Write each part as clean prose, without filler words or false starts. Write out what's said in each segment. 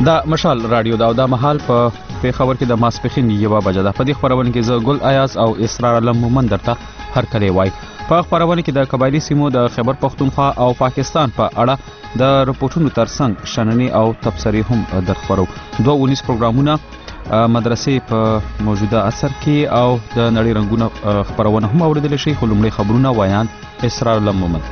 دا مشال رادیو دا او دا محل په پیښور کې د ماسپخین 1 بجه ده. په دې خبرونه کې زه ګل ایاز او اسرار علم مومن درته هر کله وای. په خبرونه کې د قبایلی سیمو د خیبر پختونخوا او پاکستان په اړه د رپورټونو ترڅنګ شننې او تبصرې هم درخبرو. 2 پروګرامونه مدرسې په موجوده عصر کې او د نړۍ رنگونه خبرونه هم اوریدل شي. خو لومړی خبرونه وایان اسرار علم مومن.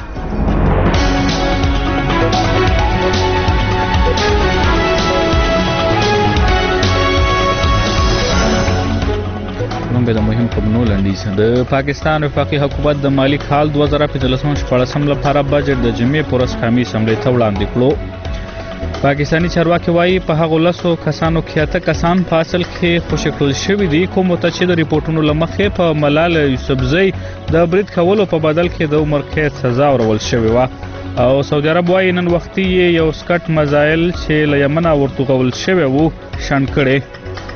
به د مهم خبرونو لنډیز. د پاکستان وفاقي حکومت د مالی کال 2015-16 لپاره بجټ د جمعې پر ورځ قومي اسمبلی ته وړاندې کړو. پاکستانی چارواکي وایي په هغو 10 کسانو کې 8 کسان په اصل کې خوشی کړل شوي دي، کوم ته چې د ریپورتونو لمخې په ملال یوسفزۍ د برید کولو په بدل کې د عمر قید سزا ورول شوې و. او سعودي عرب وایي نن وختي یو سکټ مزایل چې له یمن ورتوغول شوی وو شنډ کړي.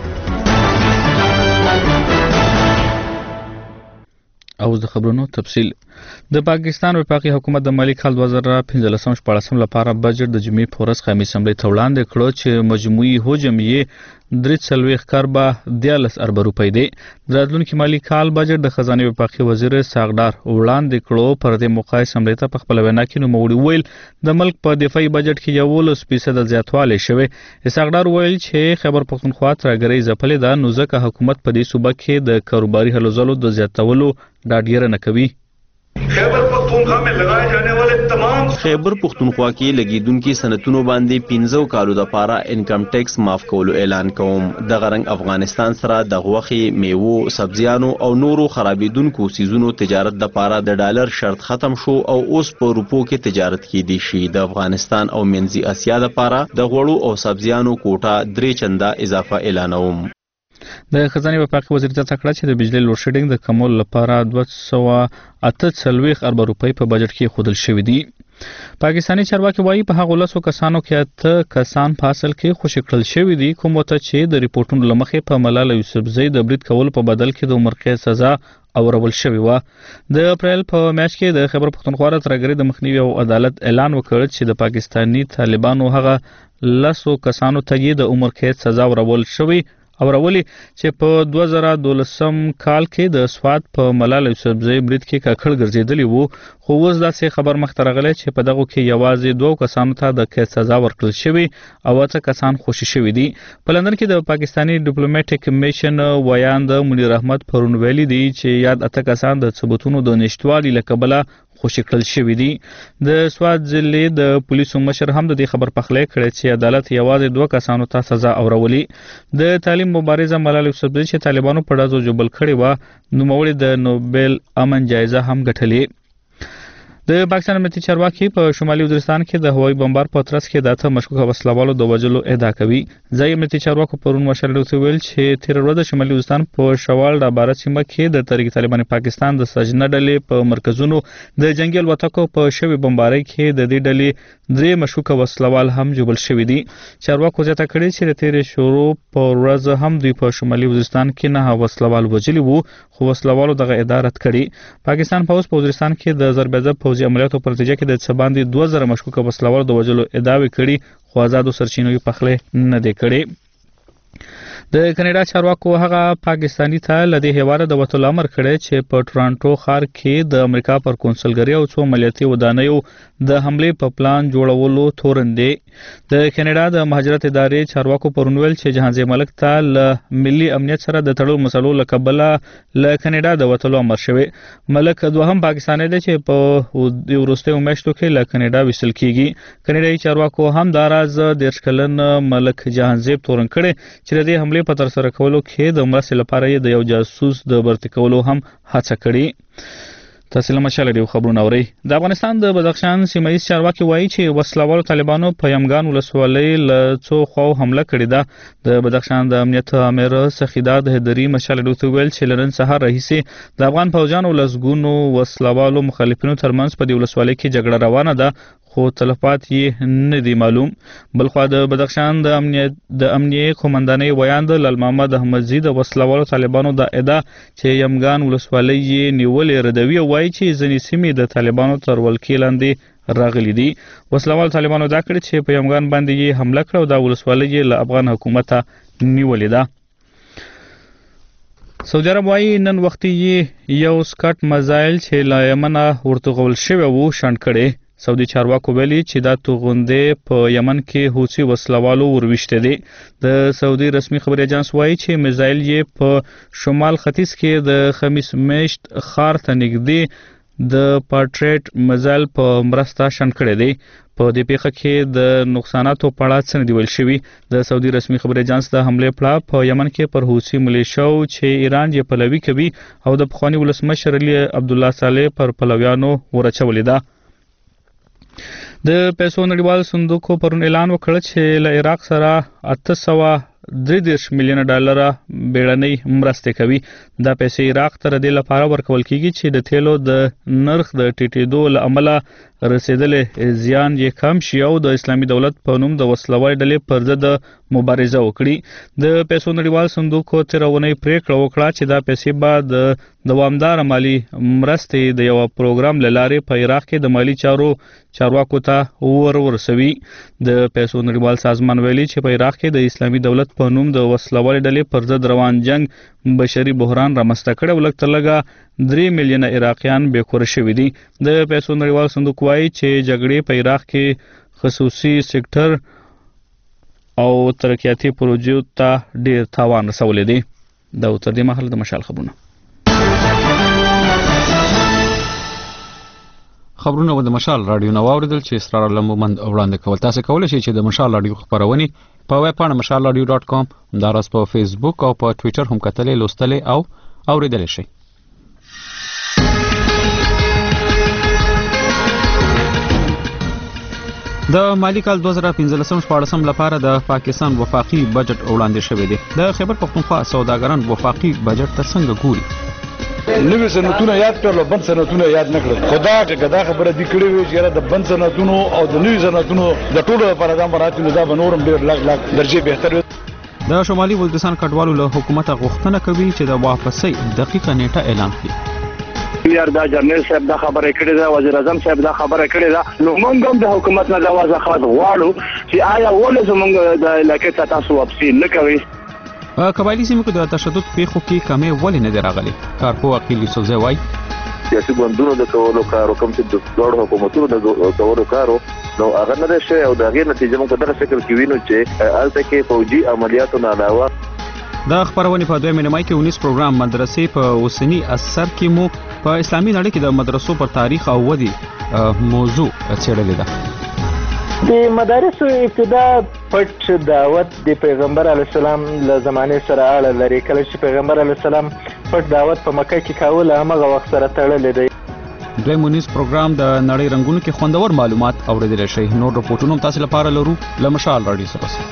او د خبرونو تفصیل. د پاکستان وفاقي حکومت د مالی کال 2015-16 لپاره بجټ د جمعې په ورځ قومي اسمبلی ته وړاندې کړو چې مجموعي حجم یې 340 کربه 13 ارب روپۍ دی. د راتلونکي مالی کال بجټ د خزانه وفاقي وزیر ساغدار وړاندې کړو. پر دې موقع اسمبلی ته په خپل وینا کې نوموړي ویل د ملک په دفاعي بجټ کې 11% زیاتوالی شوی. ساغدار ویل چې خیبر پختونخوا ترګری ځپلې ده، نو ځکه حکومت په دې صوبه کې د کاروباري هلو ځلو د زیاتولو ډاډ نه کوي. خیبر پختونخوا में लगाए जाने वाले तमाम خیبر پختونخوا کې لګیدونکو صنعتونو باندې 15 کالو د پاره انکم ټیکس معاف کولو اعلان کوم. د غرنګ افغانستان سره د غوخي، میوو، سبزیانو او نورو خرابیدونکو سیزونو تجارت د پاره د ډالر شرط ختم شو او اوس په روپو کې تجارت کیدی شي. د افغانستان او منځي اسیا د پاره د غوړو او سبزیانو کوټه 3 چنده اضافه اعلانوم. د خزانه وفاقي وزیر ته تکړه چې د بجلی لوډ شیډینګ د کمول لپاره 248 ارب روپۍ په بجټ کې خودل شوې دي. پاکستانی چارواکي وایي په هغو 10 کسانو کې 8 کسان په اصل کې خوشی کړل شوي دي، کوم ته چې د ریپورتونو لمخې په ملال یوسفزۍ د برید کول په بدل کې د عمر قید سزا اورول شوی و. د اپریل په میاشت کې د خیبر پختونخوا ترګری د مخنیوي او عدالت اعلان وکړ چې د پاکستانی طالبانو هغه 10 کسانو ته د عمر قید سزا اورول شوی او راولي چې په 2012 کال کې د سواد په ملال یوسفزۍ برید کې کاکړ ګرځیدلی وو. خو اوس داسې خبر مخته راغلی چې په دغه کې یوازې 2 کسانو ته د قید سزا ورکړل شوی او 8 کسان خوشی شوي دي. په لندن کې د پاکستانی ډیپلوماټیک میشن ویان د منیر احمد پرون ویلي دي چې یاد 8 کسان د ثبوتونو د نشټوالي لکبله خوشی کړل شوی دي. د سواد ضلع د پولیسو مشر هم د دې خبر پخلی کړی چې عدالت یوازې 2 کسانو ته سزا اورولي. د تعلیم مبارزه ملال یوسفزۍ چې طالبانو په ډزو جبل کړی و، نوموړي د نوبل امن جایزه هم ګټلې. د پاکستان امنیتي چارواکي په شمالي وزیرستان کې د هوایي بمبار په ترڅ کې د 8 مشکوک وسلوالو د وژلو ادعا کوي. ځای امنیتي چارواکو پرون مشر ته ویل چې تیر ورځ د شمالي وزیرستان په شوال ډاباره سیمه کې د تحریک طالبان پاکستان د سجنه ډلې په مرکزونو د جنگي الوتکو په شوی بمبارۍ کې د دې ډلې 3 مشکوک وسلوال هم جوړل شوی دي. چارواکو زیاته کړي چې د تیر شروع په ورځ هم دوی په شمالي وزیرستان کې 9 وسلوال وژلي وو، خو وسلوالو دغه ادعا رد کړي. پاکستان پولیس په وزیرستان کې د ضربېزه پوځي عملیاتو پر نتیجه کې د څه باندې 2000 مشکوک وسلوالو د وژلو ادعاوې کړي، خو آزادو سرچینو یې پخلی نه دی کړی. د کینیډا چارواکو هغه پاکستانی ته له دې هیواده د وتلو امر کړی چې په ټورانټو ښار کې د امریکا پر کونسلګرۍ او څو عملیاتي ودانیو د حملې په پلان جوړولو تورن دی. د کینیډا د مهاجرت ادارې چارواکو پرون ویل چې جهانزي ملک ته له ملي امنیت سره د تړلو مسلو له کبله له کینیډا د وتلو امر شوی. ملک دوهم پاکستانی دی چې په وروستیو میاشتو کې له کینیډا ویستل کیږي. کینیډایي چارواکو هم دا راز 10 کلن ملک جهانزیب تورن کړی چې د دې حملې په تر سره کولو کې د مرستې لپاره یې د یو جاسوس د برتی کولو هم هڅه کړې. تاسو له مشال ډیو خبرونه اورئ. د افغانستان د بدخشان سیمایي چارواکي وایي چې وسلوالو طالبانو په یمګان ولسوالۍ له څو خوا حمله کړې ده. د بدخشان د امنیت امیر سخیداد هدري مشال ډیو ویل چې لرن سهار راهیسې د افغان فوجانو لسګونو وسلوالو مخالفینو ترمنځ په دې ولسوالۍ کې جګړه روانه ده، خو تلفات یې نه دی معلوم. بلخوا د بدخشان د امنیه قومندانۍ ویان د لال محمد احمدزي د وسلوالو طالبانو د ادعا چې یمګان ولسوالۍ یې نیولې ردوي او وایي چې ځینې سیمې د طالبانو تر ولکې لاندې راغلي دي. وسلوال طالبانو دا کړی چې په یمګان باندې یې حمله کړه او دا ولسوالۍ یې له افغان حکومته نیولې ده. سعودي عرب وايي نن وختي یې یو سکاټ مزایل چې له یمنه ورتغول شوی وو شنډ کړي. سعودي چارواکو ویلي چې دا توغندې په یمن کې حوثي وسلوالو ورويشته دي. د سعودي رسمي خبري اجانس وايي چې میزایل یې په شمال ختیځ کې د خمیس میشت خار ته نږدې د پارټریټ میزایل په مرسته شنډ کړي دي. په دې پیښه کې د نقصاناتو په اړه څه نه دی ویل شوي. د سعودي رسمي خبري اجانس د حملې پړه په یمن کې پر حوثي ملیشیاو چې ایران یې پلوي کوي او د پخواني ولسمشر علي عبدالله صالح پر پلویانو ورچولې ده. د پیسو نړیوال صندوق پرون اعلان وکړ چې له عراق سره 833 میلیون ډالر بیړنۍ مرستې کوي. دا پیسې عراق ته د دې لپاره ورکول کیږي چې د تیلو د نرخ د ټیټېدو له امله رسیدلې زیان یې کم شي او د اسلامي دولت په نوم د وسلوالې ډلې پر ضد مبارزه وکړي. د پیسو نړیوال صندوق تیرونی پریکړه وکړه چې دا پیسې به د دوامدار مالی مرستې د یو پروګرام لاره په عراق کې د مالی چارواکو ته ورسوي. د پیسو نړیوال سازمان ویلي چې په عراق کې د اسلامي دولت په نوم د وسلوالې ډلې پر ضد روان جنگ بشري بحران رامنځته کړی او لږ تر لږه 3 میلیونه عراقیان بېکوره شوي دي. د پیسو نړیوال صندوق وایي چې جګړې په عراق کې خصوصي سکتر او ترقیاتي پروژو ته ډېر تاوان رسولی دی. دا تر دې مهاله د مشال خبرونه و د مشال رادیو نو اوریدل چې اسرار علم مومند وړاندې کول. تاسو کولای شئ چې د مشال رادیو خبرونه په ویب پاڼه mashalradio.com همداراز په فیسبوک او په ټوئیټر هم کتلې لوستلې او اوریدل شئ. د مالی کال 2015-14 لپاره د پاکستان وفاقي بجټ وړاندې شوی دی. د خیبر پختونخوا سوداګران وفاقي بجټ ته څنګه ګوري؟ نوې صنعتونه یاد کړل او بند صنعتونه یاد نه کړل. خدا خبره دي کړې وي چې د بند صنعتونو او د نوې صنعتونو د ټولو لپاره د مراتب نظام نورم ډېر لاک درجه بهتر. د شمالي ولدستان کډوالو له حکومت غوښتنه کوي چې د واپسۍ دقیقه نیټه اعلان کړي. یار دا جنرال صاحب دا خبره کړې ده، وزیر اعظم صاحب دا خبره کړې ده. نو موږ هم د حکومت نه د وضاحت غواړو چې آیا ولې زموږ د علاقې ته تاسو واپسې نه کوئ. قبایلی سیمو کې د تشدد پیښو کې کمی ولې نه دی راغلی؟ کارپو عقیل یوسفزی وایي سیاسي ګوندونو د کولو کارو کوم چې د ډوړو حکومتونو د کولو کارو نو هغه نه شي او د هغې نتیجه موږ دغه شکل کې وینو چې هلته کې فوجي عملیاتو نه علاوه د خبرونې په دویمه نیمایي کې 19 پروګرام مدرسې په اوسني اثر کې مو په اسلامي نړۍ کې د مدرسو پر تاریخ او ودی موضوع څېړلې ده. د مدارسو ابتدا پټ دعوت د پیغمبر علی السلام له زمانه سره اړه لري. کله چې پیغمبر علی السلام پټ دعوت په مکه کې کاوه هغه وخت سره تړلې دی. دوی مونیز پروګرام د نړۍ رنگونو کې خوندور معلومات اوریدل شي. نور رپورټونه تاسو لپاره لرو له مشال رادیو سره.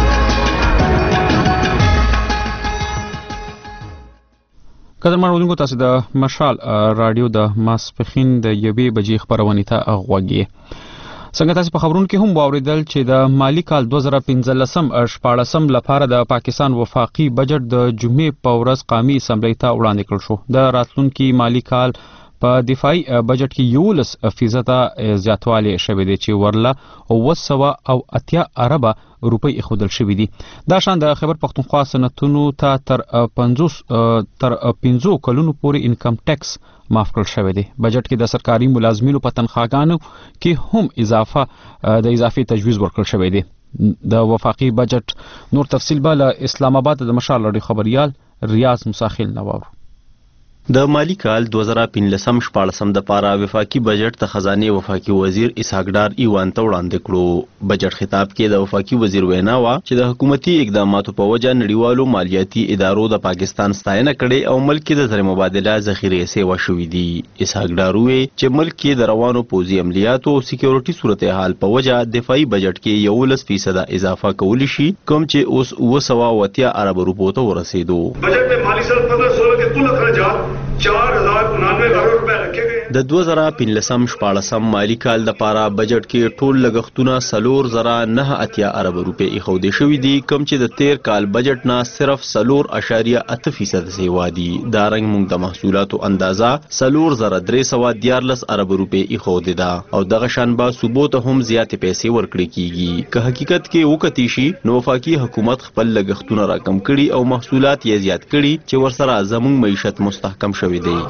قدرمن ولونکو تاسو د مشال رادیو د ماسپخین د 1 بجې خبرونه ته غوږی. څنګه تاسو په خبرونو کې هم واوریدل چې د مالی کال 2015-14 لپاره د پاکستان وفاقي بجټ د جمعې په ورځ قومي اسمبلی ته وړاندې کړل شو. د راتلونکي مالی کال په دفاعي بجټ کې 11% زیاتوالی شوی دی چې ورله 980 اربه روپۍ اخودل شوې دي. دا شان د خیبر پختونخوا صنعتونو ته تر 50 کلونو پورې انکم ټیکس معاف کړل شوی دی. بجټ کې د سرکاري ملازمینو په تنخواګانو کې هم اضافي تجویز ورکړل شوی دی. د وفاقي بجټ نور تفصیل به له اسلام آباد د مشال رادیو خبريال ریاض مساخیل نوور. د مالی کال 2015-14 د پاره وفاقي بجټ ته خزانه وفاقي وزیر اسحاق ډار ایوان ته وړاندې کړو. بجټ خطاب کې د وفاقي وزیر وینا وا چې د حکومتي اقداماتو په وجه نړیوالو مالیاتي ادارو د پاکستان ستاینه کړي او ملک د زر مبادله ذخیره سیوا شوې دي. اسحاق ډار وی چې ملک کې د روانو پوزي عملیاتو او سکیورټي صورتحال په وجه دفاعي بجټ کې 11% اضافه کول شي کوم چې اوس 980 ارب روپو ته ورسېدو. بجٹ میں مالی سال 15-16 کے کل اخراجات 4,099 करोड़ रुपए रखे गए। د 2015-14 مالی کال د پاره بجټ کې ټول لګښتونه 4.9 ارب روپے ایښودل شوې دي، کم چې د 13 کال بجټ نه صرف 4.8% سیوا دي. دا رنګ موږ د محصولاتو اندازه 4.314 ارب روپے ایښودل ده او دغه شان به صوبو ته هم زیاتې پیسې ورکړي کیږي. که حقیقت کې وکتی شي نو وفاقي حکومت خپل لګښتونه راکم کړي او محصولات یې زیات کړي چې ورسره زموږ معیشت مستحکم شوی دی.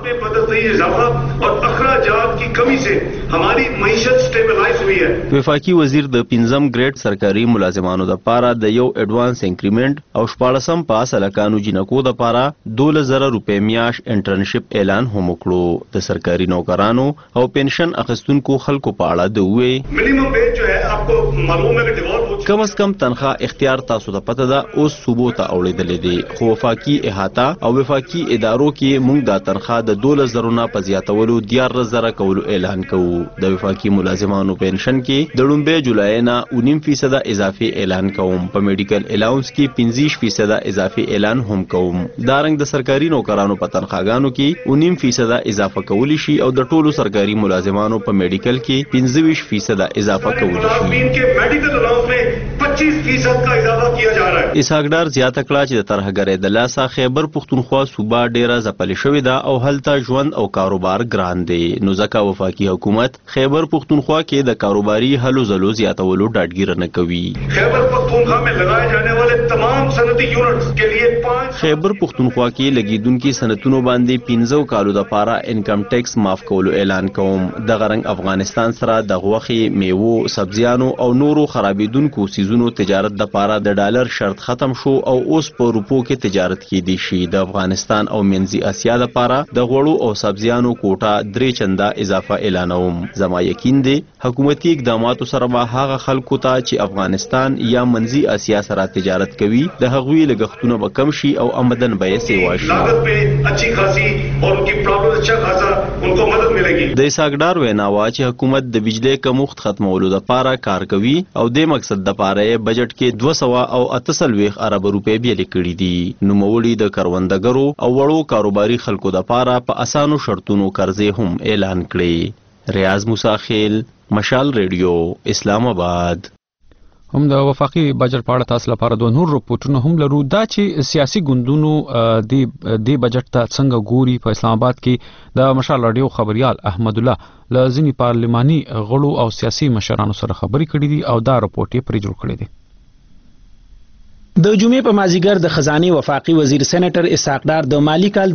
اخراجات کی کمی سے ہماری معیشت سٹیبلائز ہوئی ہے. وفاقي وزیر د 5م ګریډ سرکاري ملازمانو د پاره د یو ایڈوانس انکریمنٹ او 14م پاس الکانو جنکو د پاره 2000 روپے میاش انټرنشپ اعلان هم وکړو. د سرکاري نوکرانو او پنشن اخیستونکو خلکو په اړه د وې منیمم ویج جو ہے آپ کو معلوم ہے کہ ڈیولپ کم از کم تنخواه اختیار تاسو ته پته ده اوس صوبو ته اوړېدلې دي، خو وفاقي احاطه او وفاقي ادارو کې موږ د تنخواه د 2000 نه په زیاتولو 11,000 کولو اعلان کوو. د وفاقي ملازمانو پنشن کې د لومبۍ جولای نه 19% اضافي اعلان کوم. په میډیکل الاونس کې 25% اضافي اعلان هم کوم. دا رنګ د سرکاري نوکرانو په تنخواګانو کې 19% اضافه کولی شي او د ټولو سرکاري ملازمانو په میډیکل کې 25% اضافه کولی شي. میڈیکل الاؤنس میں 25% کا اضافہ کیا جا رہا ہے. اسحاق ډار زیاته کړه چې د ترهګرۍ د لاسه خیبر پښتونخوا صوبه ډیره ځپلې شوې ده او هلته ژوند او کاروبار ګران دی، نو ځکه وفاقي حکومت خیبر پښتونخوا کې د کاروباري هلو ځلو زیاتولو ډاډګیره نه کوي. خیبر پختونخوا میں لگائے جانے والے تمام صنعتی یونٹس کے لیے 5 خیبر پښتونخوا کې لګیدونکو صنعتونو باندې 15 کالو د پاره انکم ټیکس معاف کولو اعلان کوم. د غرنګ افغانستان سره د غوښې، میوو، سبزیانو او نورو خرابېدونکو سیزونو تجارت د پاره د ډالر شرط ختم شو او اوس په روپو کې تجارت کېدی شي. د افغانستان او منځي اسیا د پاره د غوړو او سبزیانو کوټه 3 چنده اضافه اعلانوم. زما یقین دی حکومتي اقداماتو سره به هغه خلکو ته چې افغانستان یا منځي اسیا سره تجارت کوي د هغوی لګښتونه به کم شي او آمدن به یې سیوا شي. لاگت پہ اچھی خاصی اور ان کی پرابلم اچھا خاصا ان کو مدد ملے گی. د اسحاق ډار ویناوه چې حکومت د بجلی کمښت ختمولو د پاره کار کوي او د مقصد د پاره بجټ کې 238 ارب روپے بیل کړي دي. نوموړي د کروندګرو او وړو کاروباري خلکو د پاره په اسانو شرطونو قرضې هم اعلان کړي. ریاض موسی خیل، مشال ریډیو، اسلام آباد. هم د وفاقي بجټ په اړه تاسو لپاره د نور رپورټونو هم لرو. دا چې سیاسي ګوندونو د بجټ ته څنګه ګوري، په اسلام آباد کې د مشال رادیو خبريال احمد الله لازمي پارلماني غړو او سیاسي مشرانو سره خبري کړې دي او دا رپورټ یې پرې جوړ کړی دی. د جمعې په مازیګر د خزانه وفاقي وزیر سېنیټر اسحاق ډار د مالی کال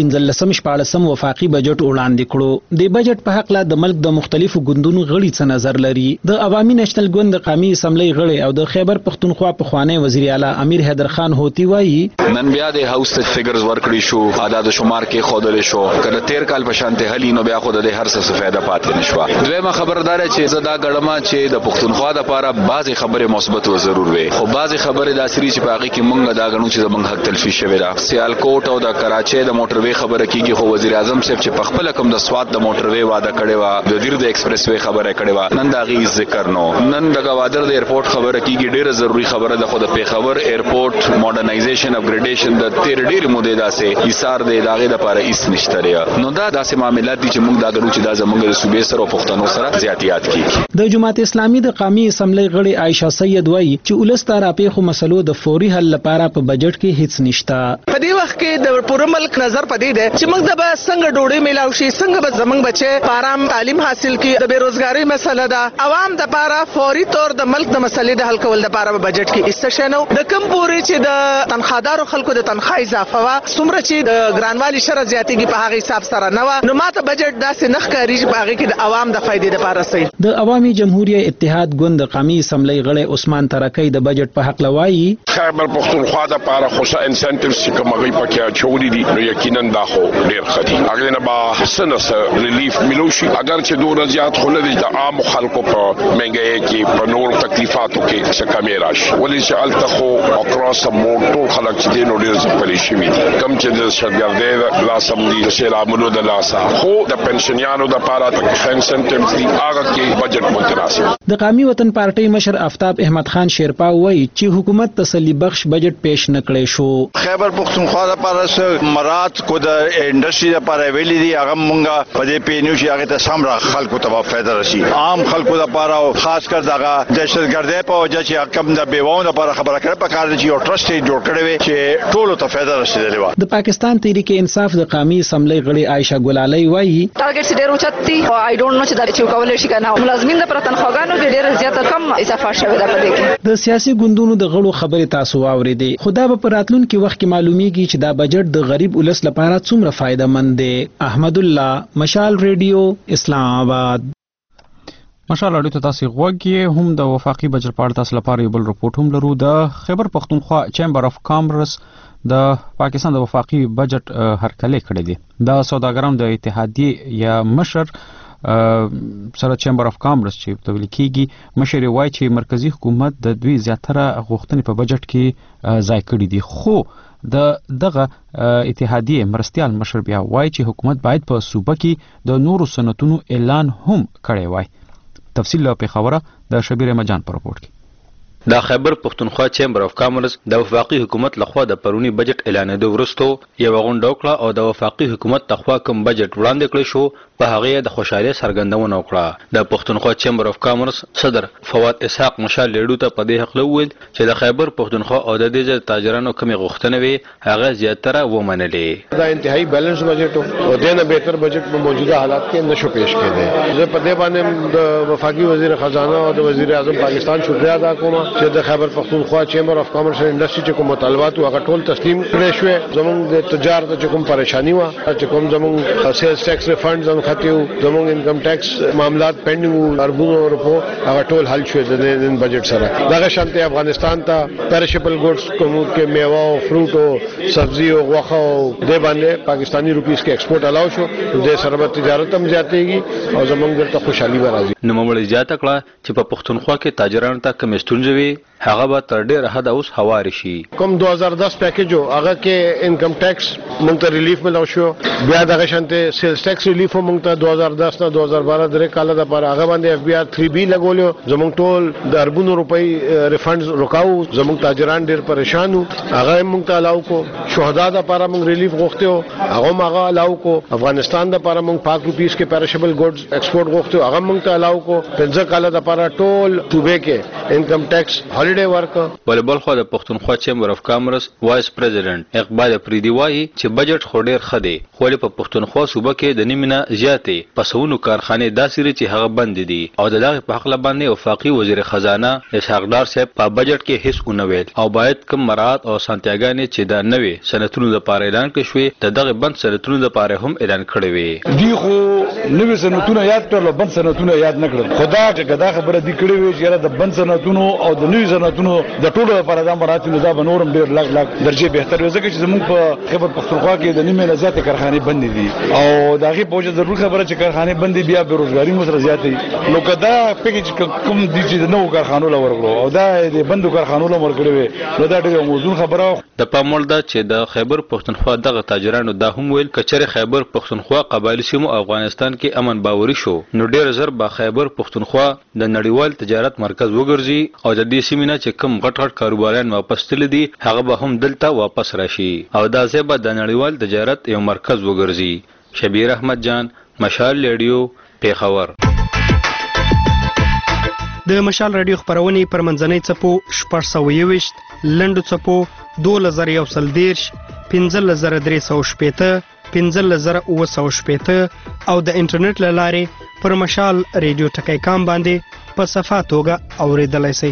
2015-14 وفاقي بجټ وړاندې کړو. د بجټ په حق لا د ملک د مختلفو ګوندونو غړي څه نظر لري. د عوامي نېشنل ګوند قومي اسمبلی غړي او د خیبر پښتونخوا په خوانی وزیر اعلی امیر حیدر خان هوتی وایي نن بیا د هاوس ته فګرز ورکړی شو، عدد شمار کې خودل شو، کله 13 کال په شانته هلی نو بیا خود د هر څه فائدہ پاتې نشو. دویمه خبردار چې زدا ګړما چې د پښتونخوا د لپاره بعضی خبره مثبت و ضرور وي، خو بعضی خبره د اثرې چې باقي کې مونږ دا غنو چې زمونږ حق تلفي شوی دا. سیالکوټ او د کراچۍ د موټروي خبره کیږي، خو وزیر اعظم صاحب چې په خپل کوم د سواد د موټروي وعده کړی و، د دیر د ایکسپریس وی خبره کړی و، نن دا غي ذکر نو. نن د گوادر د ایرپورټ خبره کیږي، ډیره ضروری خبره ده، خو د پیښور ایرپورټ ماډرنایزیشن اپګریډیشن د تیر ډیر مودې داسې ایثار د داغه لپاره هیڅ نشته لري. نو دا داسې معاملات دي چې موږ دا غنو چې دا زمونږ د صوبې سره او پښتنو سره زیاتیات کیږي. د جماعت اسلامي د قومي اسمبلی غړي عائشہ سید وایي چې ولستا راپېخو مسلو د فوري حل لپاره په بجټ کې هیڅ نشته. په دې وخت کې د پوره ملک نظر پدې ده چې موږ د به څنګه ډوډۍ میلاو شي، څنګه به زمونږ بچي په آرام تعلیم حاصل کړي. د بیروزګاری مسله ده، عوام د لپاره فوري طور د ملک د مسلې د حل کول لپاره په بجټ کې هیڅ شنو. د کم پوري چې د تنخوادارو خلکو د تنخواه اضافه وا څومره چې د ګرانوالي شر زیاتېږي په هغه حساب سره نه و، نو ماته بجټ داسې نه ښکاري چې په هغه کې د عوام د فائدې لپاره صحیح. د عوامي جمهوریت اتحاد ګوند قومي اسمبلی غړي عثمان ترکی د بجټ په حق لوایي خیبر پښتونخوا د لپاره خوشا انسنټیوز چې کوم غي پکې چولې دي نو یقینا دا خو ډیر خدي هغه نه با سنس ریلیف ملوشي. اگر چې دوه زیات خو نه دي د عام خلکو په منګي کې په نور تکلیفاتو کې څه کمی راشي، ولې چې التخو اکراس مور ټول خلک چې دین ډیر ځپلې شي کم چې د شرګردې لاسم دي د سیلابونو د لاسه، خو د پنشنیانو د لپاره د انسنټیوز دي هغه کې بجټ متناسب. د قومي وطن پارټي مشر آفتاب احمد خان شیرپا وایي چې حکومت ته تسلی بخش بجټ پیش نکړی شو. خیبر پختونخوا لپاره مراد کو د انډستری لپاره ویلي دي هغه مونږه په دې پینیو چې هغه ته سمرا خلکو ته فائدہ راشي. عام خلکو لپاره او خاص کر دغه دهشتګردۍ په وجه چې کم د بیوونو لپاره خبره کړه په کار چې یو ټرست جوړ کړی وي چې ټولو ته فائدہ رسیدلی و. د پاکستان تحریک انصاف د قومي اسمبلی غړي عائشہ ګلالي وایي ټارګټ ډېر اوچت دي او آی ډونټ نو چې دا چې کولای شي کنه ملازمین د پرتنخواګانو ډېر زیاته کم اضافه شوی ده په دې کې. د سیاسي ګوندونو د غړو خبرې تاسو واورېدې. خدا به په راتلونکي وخت کې معلومیږي چې دا بجټ د غریب ولس لپاره څومره فائدہ مند دی. احمد الله، مشال ریډیو، اسلام آباد. مشال اړیو ته تاسو غوږی هم د وفاقي بجټ په اړه تاسو لپاره یو بل رپورټ هم لرو. د خیبر پختونخوا چیمبر اف کامرس د پاکستان د وفاقي بجټ هرکلی کړی دی. د سوداګرانو د اتحادیې یا مشر سره چیمبر اف کامرس چې په ویل کېږي مشر وایي چې مرکزی حکومت د دوی زیاتره غوښتنې په بجټ کې ځای کړي دي. خو دغه اتحادیې مرستیال مشر بیا وایي چې حکومت باید په صوبه کې د نورو صنعتونو اعلان هم کړی وای. تفصیل له پیښوره د شبیر مجان پر رپورټ کې. د خیبر پختونخوا چیمبر اف کامرس د وفاقي حکومت لخوا د پرونی بجټ اعلانېدو وروسته یو غونډه وکړه او د وفاقي حکومت لخوا کوم بجټ وړاندې کړی شو په هغه د خوشحالي څرګندونه وکړه. د پختونخوا چیمبر اف کامرس صدر فواد اسحاق مشال لیډو ته په دې حق لویل چې د خیبر پختونخوا او د دې تاجرانو کمی غوښتنې وي هغه زیاتره ومنلې. دا انتهایی بیلنس بجټ او دنه بهتر بجټ په موجوده حالات کې نشو پیش کېده. زه په دې باندې د وفاقي وزیر خزانه او د وزیر اعظم پاکستان شکریہ ادا کوم چې د خیبر پختونخوا چیمبر اف کامرس انډستری چې کوم مطالبات هغه ټول تسلیم کړی شو. زموږ د تجارت چې کوم پریشانی و چې کوم زموږ سیلز ټیکس ریفاندز هم خطیو زموږ انکم ټیکس معاملات پینډینګ اربونو روپو هغه ټول حل شو د نن بجټ سره. دغه شانته افغانستان ته پیرشبل ګوډز کوم کې میوه او فروټ او سبزی او غوښه او د باندې پاکستانی روپیس کې ایکسپورټ الاو شو. د سره تجارت هم زیاتېږي او زموږ دلته خوشحالي راځي. نو موږ زیاته کړه چې په پختونخوا کې تاجرانو ته کوم ستونزې وي هغه به تر ډېر حد اوس هواري شي. کوم 2010 پیکیج هغه کې انکم ټیکس موږ ته ریلیف ملو شو. بیا دغه شانته سیلز ټیکس ریلیف موږ ته 2010 نه 2012 درې کال د پر هغه باندې اف بی آر 3 بی لګولیو. زموږ ټول د اربونو روپۍ ریفاندز رکاو. زموږ تاجران ډېر پریشان وو. هغه موږ ته الاو کو. شهدا د لپاره موږ ریلیف غوښتو هغه هغه الاو کو. افغانستان د لپاره موږ پاک روپیس کې پیرشبل ګوډز ایکسپورټ غوښتو هغه موږ ته الاو کو. 15 کال د لپاره ټول صوبې کې انکم ټیکس هالیډے ورک. ولبل خو د پختونخوا چیمبر اف کامرس وایس پریزیډنټ اقبال پریدي وایي چې بجټ خو ډېر ښه دی خو په پختونخوا صوبه کې د نیمه زیاتې پسونو کارخانې داسې چې هغه بند دي او دغه په حق باندې وفاقي وزیر خزانه اسحاق ډار صاحب په بجټ کې هیڅ ونه ویل او باید کوم مراد او سانتیاګانې چې د نوې صنعتونو لپاره اعلان کړي شوی دغه بند صنعتونو لپاره هم اعلان کړی وي. دی خو نوې صنعتونه یاد کړل بند صنعتونه یاد نه کړل. خدا چې دا خبره دی کړې وي چې د بند صنعتونو او د نوې صنعتونو د ټولو لپاره د مراتب دا بنورم ډیر لږ درجه بهتر وي ځکه چې زموږ په خیبر پختونخوا کې د نیمه زیاتې کارخانې بند دي او دا غي پوجا ضرور خبره چې کارخانې بند بیا بیروزګاری مو سره زیاتې. نو کدا پیکیج کوم دي چې نو کارخانو لور ورغلو او دا د بندو کارخانو لور ورغلي وي نو دا ډیره موضوع خبره. د پامول دا چې د خیبر پختونخوا دغه تاجرانو دا هم ویل کچره خیبر پختونخوا قبایلی سیمو افغانستان کې امن باوري شو نو ډیر زر با خیبر پختونخوا د نړیوال تجارت مرکز وګرځي او د دې سیمې نه چې کم غټ کاروباران واپس تل دي هغه به هم دلته واپس راشي او دا زیبه د نړیوال تجارت یو مرکز وګرځي. شبیر احمد جان، مشال ریډیو، پیښور. د مشال رادیو خبرونه پر منځنۍ چپو 621 لندو چپو 2130 15310 15310 او د انټرنیټ لارې پر مشال ریډیو ټکی کام باندې په صفه توګه اوریدلای شئ.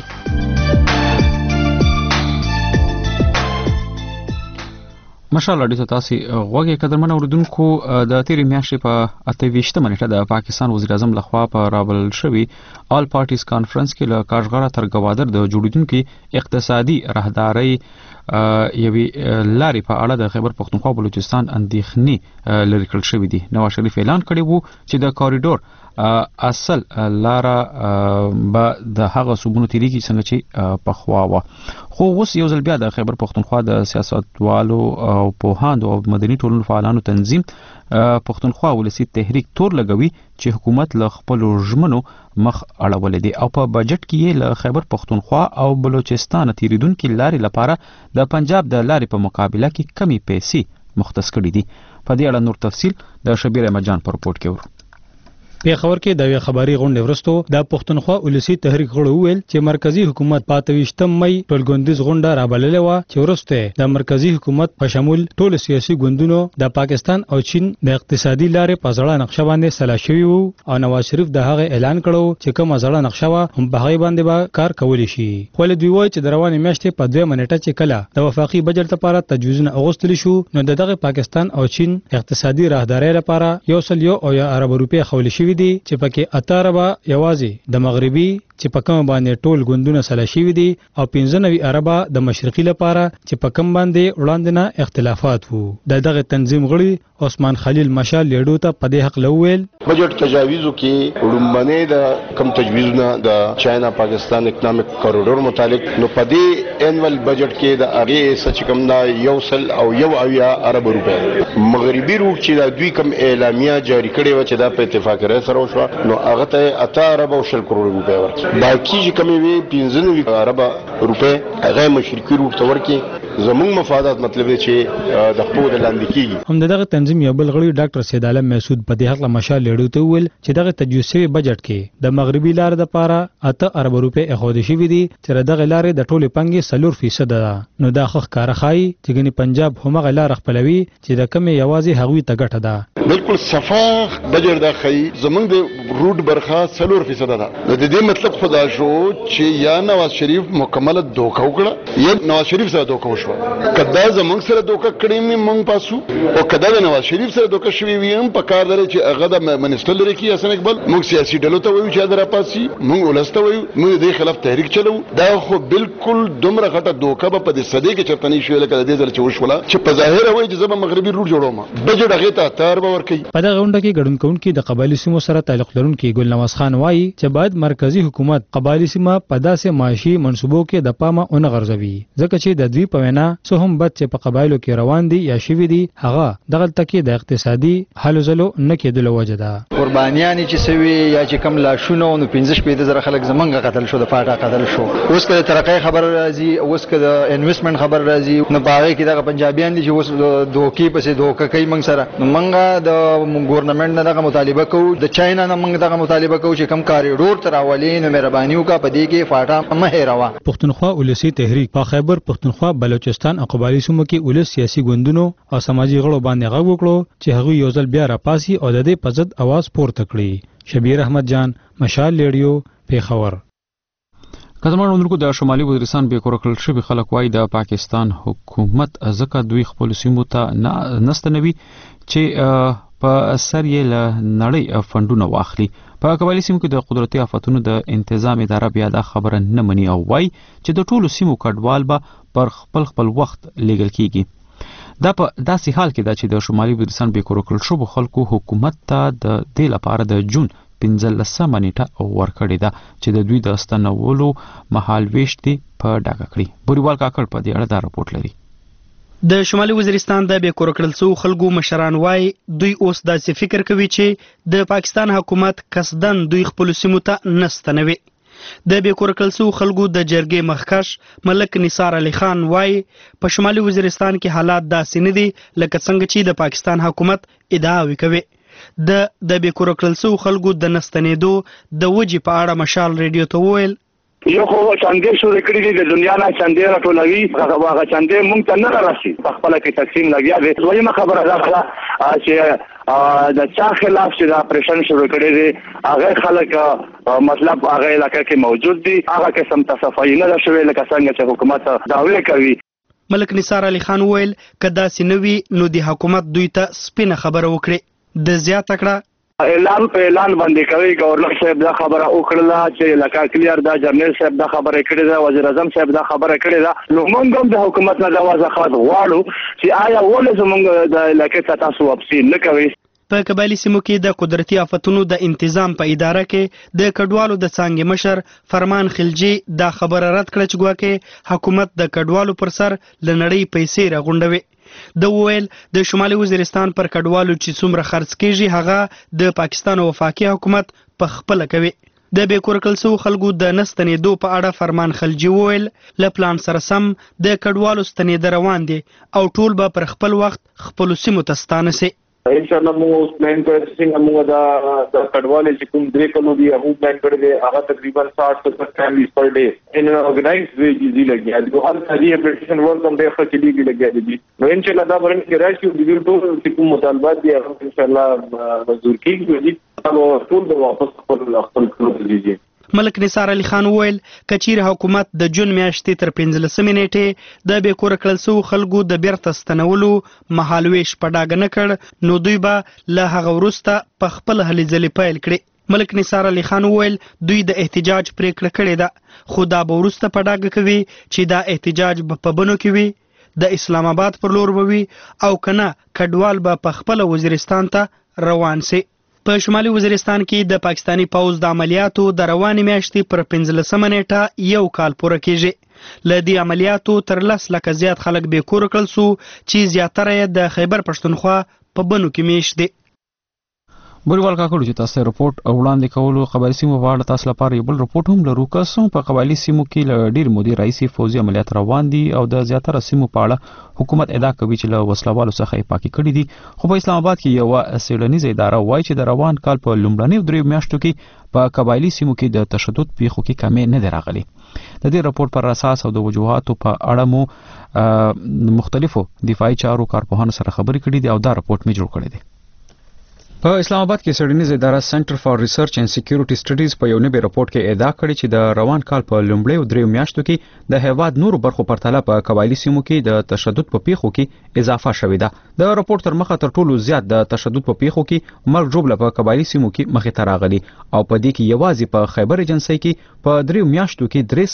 مشال اړیو ته تاسو غوږی قدرمن اوریدونکو د تیرې میاشتې په 28 نیټه د پاکستان وزیر اعظم لخوا په رابل شوی آل پارټیز کانفرنس کې له کاژغړه تر گوادر د جوړیدونکو اقتصادي راهداري یوي لاري په اړه د خیبر پختونخوا بلوچستان اندېښنې لري کړل شوې دي. نواز شریف اعلان کړی وو چې د کوریډور اصل لاره به د هغه صوبونو تیریږي څنګه چې پخوا و. خو اوس یو ځل بیا د خیبر پښتونخوا د سیاستوالو او پوهاندو او مدني ټولنو فعالانو تنظیم پښتونخوا ولسی تحریک تور لګوي چې حکومت له خپل ژمنو مخ اړول دي او په بجټ کې له خیبر پښتونخوا او بلوچستان تیریدونکو لارې لپاره د پنجاب د لارې په مقابله کې کمی پیسې مختص کړي دي. په دې اړه نور تفصیل د شبیر احمد جان په رپورت کې ورو. پیښور کې د خبري غونډې وروسته د پښتونخوا ولسی تحریک غړو ویل چې مرکزی حکومت 25 مې ټولګوندیز غونډه رابللې و چې وروسته د مرکزی حکومت په شمول ټول سیاسي ګوندونو د پاکستان او چین د اقتصادي لارې په ځړه نقشه باندې سلا شوی وو او نواز شریف د هغه اعلان کړو چې کوم ځړه نقشه و هم په هغه باندې به کار کولی شي. خو له دوی وایي چې د روانې میاشتې په 2 منټه چې کله د وفاقي بجټ لپاره تجویزونه اغوستل شو نو دغه پاکستان او چین اقتصادي راهداري لپاره 100 او یا ارب روپیا خول شوی دي چې پکې 18 اربه یوازې د مغربي چې په کوم باندې ټول ګوندونه سلا شوي دي او 95 اربه د مشرقي لپاره چې په کوم باندې وړاندې نه اختلافات وو. دغه تنظیم غړي عثمان خلیل مشال لیډو ته په دې حق لویل بجټ تجاویزو کې وړاندې د کم تجویزونه د چاینا پاکستان اکونومیک کوریډور متعلق نو په دې انوال بجټ کې د هغه سچ کم دا 100 ارب روپے مغربي روح چې د دوی کم اعلامیه جاری کړي و چې دا په اتفاق سره وشو نو هغه ته 18 ارب او 100 کروڑ روپے ورکړي. باقي چې کمی وي 95 ارب روپے هغه مشرقي روح ته ورکړي. زموږ مفادات مطلب دی چې د خپل لاندې کیږي. هم دغه تنظیم یو بل غړي ډاکټر سید عالم مسعود په دې حق مشال لیډو ته ویل چې دغه تجویز شوی بجټ کې د مغربي لار د لپاره 8 ارب روپے اخود شوی دي چې دغه لارې د ټولې پنګي 4% ده. نو دا خخ کار خای چې ګنې پنجاب همغه لار خپلوي چې د کمی یوازې هغوی ته ګټه ده. بالکل صفاح بجټ دا خای زمونږ د روټ برخه 4% ده. د دې مطلب خدا شو چې یا نواز شریف مکمل دوکه وکړه یا نواز شریف سره دوکه وشو. کدا زمونږ سره دوکه کړی می مونږ پاسو او کدا د نواز شریف سره دوکه شوی ویم په کار لري چې هغه د منسټر لري کې حسن اقبال موږ سیاسي ډلو ته وایو چې درا پاسي موږ ولسته وایو موږ د خلاف تحریک چلو. دا خو بالکل دومره غټه دوکه په دې صدې کې چرته نه شوی لکه د دې ځل چې وشوله چې په ظاهر وایي چې زما مغربي روټ جوړوم بجټ هغه ته تار به ورکي. په دغه غونډه کې ګډون کوونکي د قبایلی سیمو سره تعلق لرونکي ګل نواز خان وایي چې باید مرکزی حکومت قبایلی سیمه په داسې معاشي منصوبو کې د پامه اون غرزوي ځکه چې د دوی په وینا څه هم بد چې په قبایلو کې روان دي یا شوي دي هغه دغه تکي د اقتصادي حل زلو نه کېدل وجه ده. قربانیان چې سوي یا چې کم لاشونو نو 15 خلک زمونږ قتل شو د پاټا قتل شو. اوس کله ترقۍ خبر راځي اوس کله انویسټمنټ خبر راځي نو باغې کې دغه پنجابیان دي چې اوس دوکي پسې دوکه کوي موږ سره نو موږ د ګورنمنت نه دغه مطالبه کوو د چاینا نه موږ دغه مطالبه کوو چې کم کاریډور تر اولین مهرباني وکړه په دې کې فاټا مه هېروه. پښتونخوا ولسی تحریک په خیبر پښتونخوا بلوچستان او قبایلی سیمو کې ولس سیاسي ګوندونو او سماجی غړو باندې غږ وکړو چې هغه یو ځل بیا راپاسي او د دې په ضد आवाज پورته کړي. شبیر احمد جان مشال لیډیو پیښور. کزمان وندرکو د شمالي وزیرستان به کورکل شوی خلک وای د پاکستان حکومت ځکه دوی خپل سیمو ته نستنوي چې په سر یې له نړۍ فندونه واخلي. په قبایلی سیمو کې د قدرتي آفاتونو د تنظیم اداره بیا دا خبره نه مني او وای چې د ټولو سیمو کډوال به پر خپل وخت لیږل کیږي. دا په داسې حال کې دا چې د شمالي وزیرستان به کورکل شوی خلکو حکومت ته د دې لپاره د جون 15 نیټه ورکړې ده چې د دوی د استنولو مهال ویشتي په ډاګه کړی. بوریوال کاکړ په دې اړه دا رپورټ لري. د شمالي وزیرستان د بیکور کړل څو خلکو مشران وای دوی اوس داسې فکر کوي چې د پاکستان حکومت قصدن دوی خپل سیمو ته نستنوي. د بیکور کړل څو خلکو د جرګې مخکش ملک نثار علي خان وای په شمالي وزیرستان کې حالات داسې نه دي لکه څنګه چې د پاکستان حکومت ادعا وکوي. د بیکور کړل څو خلکو د نستنېدو د وجې په اړه مشال ریډیو ته وویل یو خو چاندې شو کړی دی د دنیا نه چاندې راټولوي هغه چاندې مونږ ته نه راشي په خپل کې تقسیم لګیا دی. دویمه خبره ده چې د چا خلاف چې د اپریشن شروع کړی دی هغه خلک مطلب هغه علاقې کې موجود دي هغه قسم تصفیه نه شوی لکه څنګه چې حکومت دعوی کوي. ملک نثار علي خان ویل کدا سينوي نو د حکومت دوی ته سپینه خبره وکړي د زیات کړه اعلان باندې کوي. گورنر صاحب دا خبره وکړه چې لکه کلیر دا جنرال صاحب دا خبره کړې ده وزیر اعظم صاحب دا خبره کړې ده نو موږ هم د حکومت نه د وازخات غواړو چې آیا ولې زموږ د علاقې ته تاسو واپسی نه کوي. په قبایلي سیمو کې د قدرتي آفتونو د انتظام په اداره کې د کډوالو د څانګې مشر فرمان خلجي دا خبره رد کړه چې ګواکې حکومت د کډوالو پر سر له نړۍ پیسې راغونډوي. د وویل د شمالي وزیرستان پر کډوالو چې څومره خرڅ کیږي هغه د پاکستان وفاقي حکومت په خپل کوي. د بې کور کړل شوو خلکو د نه ستنېدو په اړه فرمان خلجي وویل له پلان سره سم د کډوالو ستنېده روان دي او ټول به پر خپل وخت خپلو سیمو ته ستانه سي. انشاءالله موږ اوس پلان کړی څنګه موږ د کډوالو چې کوم 3 کلو دي هغه پلان کړی دی هغه تقریبا 60 فیملیز پر ډے ان اورګنایزډ وی دي لګیا دي هر ځای اپلیکیشن ورک هم ډېر ښه چلیږي لګیا دي نو انشاءالله دا برن کې راشي د دې ټول چې کوم مطالبات دي هغه انشاءالله منظور کیږي او ټول به واپس خپل کړو دي. ملک نثار علي خان وویل کچیر حکومت د جون میاشتې تر 15 نیټې د بې کور کړل شوو خلکو د بیرته ستنولو مهالویش په ډاګه نه کړ نو دوی به له هغه وروسته په خپل هلې ځلې پیل کړي. ملک نثار علي خان وویل دوی د احتجاج پریکړه کړې ده خو دا به وروسته په ډاګه کوي چې دا احتجاج به په بنو کې وي د اسلام آباد پر لور به وي او کنه کډوال به په خپل وزیرستان ته روان سي. په شمالي وزیرستان کې د پاکستانی پوځ د عملیاتو د روانې میاشتې پر 15 نیټه یو کال پوره کیږي. له دې عملیاتو تر 10 لکه زیات خلک بې کور کړل شو چې زیاتره یې د خیبر پښتونخوا په بنو کې میشت دي. بوریوال کاکړو چې تاسو رپورت وړاندې کولو قبایلي سیمو په اړه تاسو لپاره یو بل رپورت هم لرو کوم په قبایلي سیمو کې له ډیر مودې رئیسي فوزي عملیات روان دي او د زیاتره سیمو په اړه حکومت ادعا کوي چې له وسلوالو څخه یې پاکي کړي دي خو په اسلام آباد کې یو سیلانیزه اداره وایي چې د روان کال په لومړنیو 3 میاشتو کې په قبایلي سیمو کې د تشدد پیښو کې کمې نه راغلي. د دې رپورت پر اساس او د وجوهاتو په اړه مو مختلفو دفاعي چارو کارپوهانو سره خبرې کړې دي او دا رپورت مې جوړ کړی دی. په اسلام آباد کې سیډنیز اداره سنټر فار ریسرچ اینڈ سکیورټي سټډیز په یو نوی رپورت کې ادعا کړې چې د روان کال په لومړیو 3 میاشتو کې د هیواد نورو برخو پرتله په قبایلي سیمو کې د تشدد په پیښو کې اضافه شوې ده. د رپورت تر مخه تر ټولو زیات د تشدد په پیښو کې مرګ ژوبله په قبایلي سیمو کې مخې ته راغلي او په دې کې یوازې په خیبر ایجنسۍ کې په 3 میاشتو کې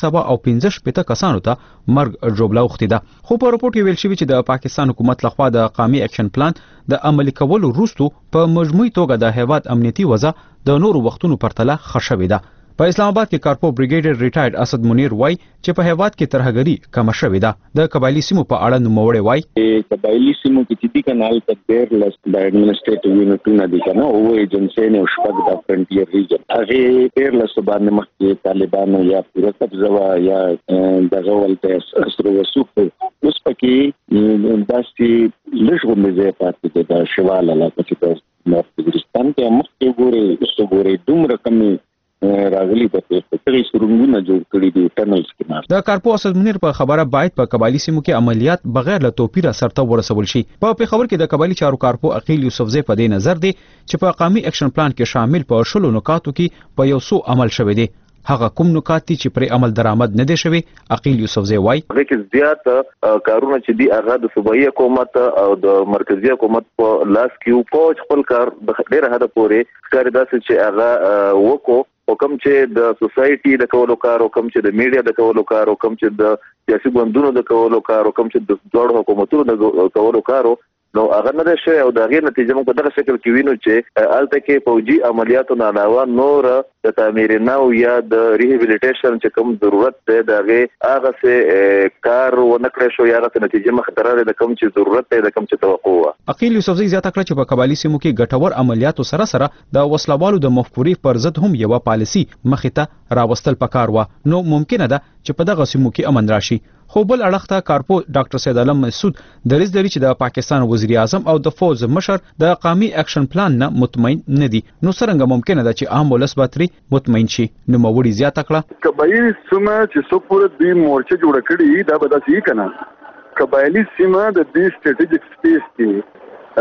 315 کسانو ته مرګ ژوبله وختي ده. خو په رپورت کې ویل شوی چې د پاکستان حکومت لخوا د قومي اکشن پلان د عملي کولو وروسته په مجموعي توګه د هیواد امنیتي وضع د نورو وختونو پرتله ښه شوې ده. په اسلام آباد کې کارپو بریګیډر ریټایرډ اسد منیر وای چې په هیواد کې ترهګری کم شوې ده. د قبایلي سیمو په اړه نوموړی وای قبایلي سیمو کې چې کانال ته ډېر لس د ایڈمنسټریټیو یونټونه دي کنه او ایجنسي نه شپږ د فرنټیر ریجن هغه ډېر لس باندې مخکې طالبانو یا پوره قبضه یا دغه ولته سره وسوق اوس پکې داسې لږ غوډه پاتې ده شوال علاقه چې په افغانستان کې مخکې ګوري دومره کمی راغلي د پېښې سرونګونه جوړ کړي دي ټنلز کې. د کارپو اسد منیر په خبره باید په قبایلي سیمو کې عملیات بغیر له توپیر سرته ورسول شي. په پیښور کې د قبایلي چارو کارپو عقیل یوسفزی په دې نظر دی چې په قومي اکشن پلان کې شامل په شلو نکاتو کې په یو څو عمل شوی دی. هغه کوم نکات چې پر عمل درآمد نه دي شوی عقیل یوسفزی وای هغه کې زیات کارونه چې دی هغه د صوبایي حکومت او د مرکزی حکومت په لاس کې او خپل کار د ډېر حد پورې کار داسې چې هغه وکړو حکم چې د سوسایټي د کولو کار حکم چې د میډیا د کولو کار حکم چې د سیاسي ګوندونو د کولو کار حکم چې د دوه حکومتونو د کولو کار نو هغه نه شي او د غیر نتیجه موږ په دغه شکل کې وینو چې الته کې فوجي عملیاتو نه علاوه نور د تعمیر نو یا د ریهابیلیټیشن چې کوم ضرورت دی دغه هغه څه کار ونکړې شو یا هغه نتیجه مخدره د کوم چې ضرورت دی د کوم چې توقع عقیل یوسفزی زیاته کړ چې په قبایلي سیمو کې ګټور عملیاتو سره د وسلوالو د مفکورې پر ضد هم یو پالیسی مخې ته راوستل پکار و نو ممکنه ده چې په دغه سیمو کې امن راشي. خو بل اړخ ته کارپو ډاکټر سید علم مسعود دریځ لري چې د پاکستان وزیر اعظم او د فوز مشر د قومي اکشن پلان نه مطمئن نه دي نو څنګه ممکنه ده چې عام ولس به ترې مطمئن شي. نو موري زیاته کړه قبایلي سیمه چې څو پوره دوی مورچه جوړ کړي دا به داسې کنه قبایلي سیمه د دې سټریټیجیک سپیس کې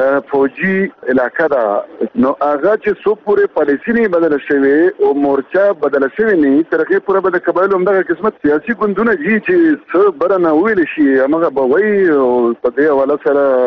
فوجي علاقه دا نو هغه چې څو پوره پالیسی نه بدل شوی او مورچه بدل شوی نه ترغه پوره به د قبایلو همدغه قسمت سیاسي ګوندونه چې څه برنه ویل شي هغه به وای او په دې حواله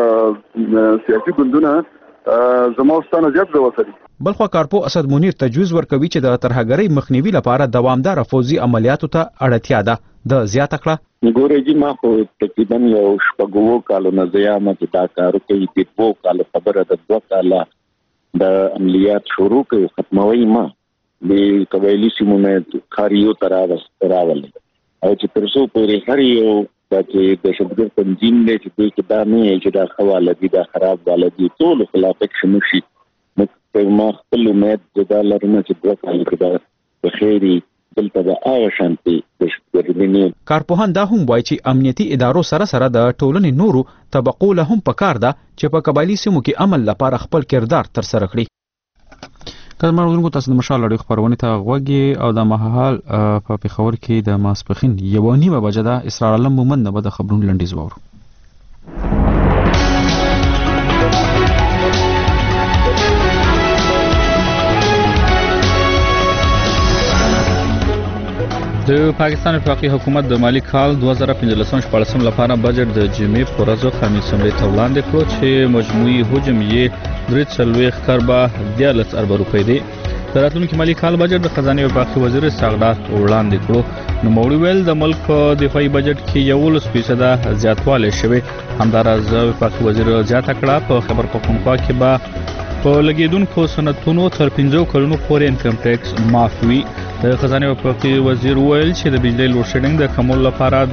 سره سیاسي ګوندونه زموستانه زیات وسري. بلخو کارپو اسد منیر تجویز ورکوي چې د ترهګرۍ مخنیوي لپاره دوامدار فوجي عملیاتو ته اړتیا ده. د زیاته کړه ګورېږي ما خو تقریبا یو 4 کالو نه زیامه چې دا کار کوي د 2 کال خبره د 2 کال د عملیات شروع کړو ختموي ما د قبایلی سیمو نه خاریو تراول او چې تر څو پورې هر یو چې د شبګر تنظیم دی چې دوی کې دا نه چې دا حواله دي دا خراب والدي ټول خلاف اکشن شي ما خپل امید زدا لرم چې دوه کال کې دا بخیري دلته د هغه شانتي د شبګر کارپوهان دا هم وایي چې امنیتي ادارو سره د ټولنې نورو طبقو له هم پکار ده چې په قبایلی سیمو کې امن لپاره خپل کردار تر سره کړي. کله مرغونکو تاسو د مشال اړیخ خبرونه ته غوږی او د مهال په پیښور کې د ماسپخین 1:30 بجې د اسرار علم مومند نه د خبرونو لنډیز وورو. د پاکستان وفاقي حکومت د مالی کال 2015-14 لپاره بجټ د جمعې په ورځ خميس اسمبلی ته وړاندې کړ چې مجموعي حجم یې 3.4 خربه 13 ارب روپۍ دی. د راتلونکي مالی کال بجټ د خزانه وفاقي وزیر ساغدار وړاندې کړو. نو موري ویل د ملک په دفاعي بجټ کې 11% زیاتوالی شوی. همدارز وفاقي وزیر زیاته کړه په خبر پښتونخوا کې به په لګیدونکو سنتونو تر 15 کلونو پورې انکم ټیکس معاف وي. د خزانه وفاقي وزیر ویل چې د بجلی لوډ شیډینګ د کمول لپاره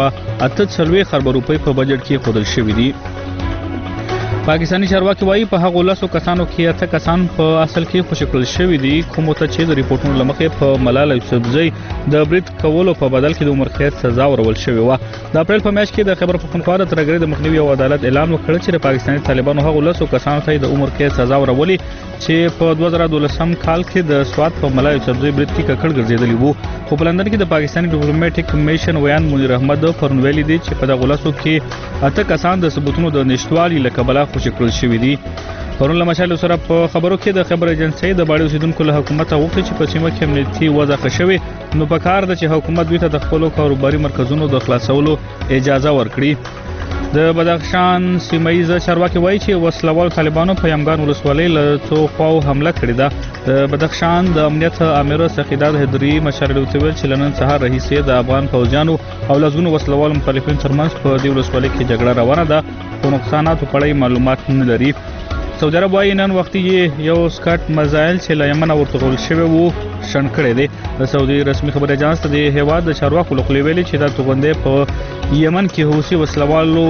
248 ارب روپۍ په بجټ کې ښودل شوي دي. پاکستاني چارواکي وایي په هغو 10 کسانو کې 8 کسان په اصل کې خوشی کړل شوي دي کومو ته چې د ریپورتونو لمخې په ملاله یوسفزۍ د برید کولو په بدل کې د عمر قید سزا ورول شوې وه. د اپریل په میاشت کې د خیبر پښتونخوا د ترهګرۍ د مخنیوي او عدالت اعلان وکړ چې د پاکستاني طالبانو هغو 10 کسانو ته د عمر قید سزا ورولي چې په 2012 کال کې د سوات په ملاله یوسفزۍ برید کې ککړ ګرځېدلي وو. خو په لندن کې د پاکستاني ډیپلوماټیک کمیشن ویان منیر احمد پرون ویلي دي چې په دغه 10 کې 8 کسان د ثبوتونو د نشټوالي له کبله خوشی کړل شوي دي. پرون له مشال سره په خبرو کې د خبر ایجنسی د باړې اوسیدونکو له حکومت غوښتي چې په سیمه کې امنیتي وضع ښه شوي نو په کار ده چې حکومت دوی ته د خپلو کاروباري مرکزونو د خلاصولو اجازه ورکړي. د بدخشان سیمایي چارواکي وایي چې وسلوال طالبانو په یمګان ولسوالۍ له څو خواو حمله کړې ده. د بدخشان د امنیت امیر سخیداد هدري مشال ویل چې لنن سهار رئیس د افغان فوجانو او لزګونو وسلوال مخالفین ترمنځ په دې ولسوالۍ کې جګړه روانه ده خو نقصاناتو په اړه معلومات نه لري. سعودي عرب وايي نن وخت یې یو سکاټ مزایل چې له یمن ورته غول شوی وو شن کړی دی. د سعودي رسمي خبري اژانس د هیواد د چارواکو له خوا ویلي چې دا توغندې په یمن کې حوثي وسلوالو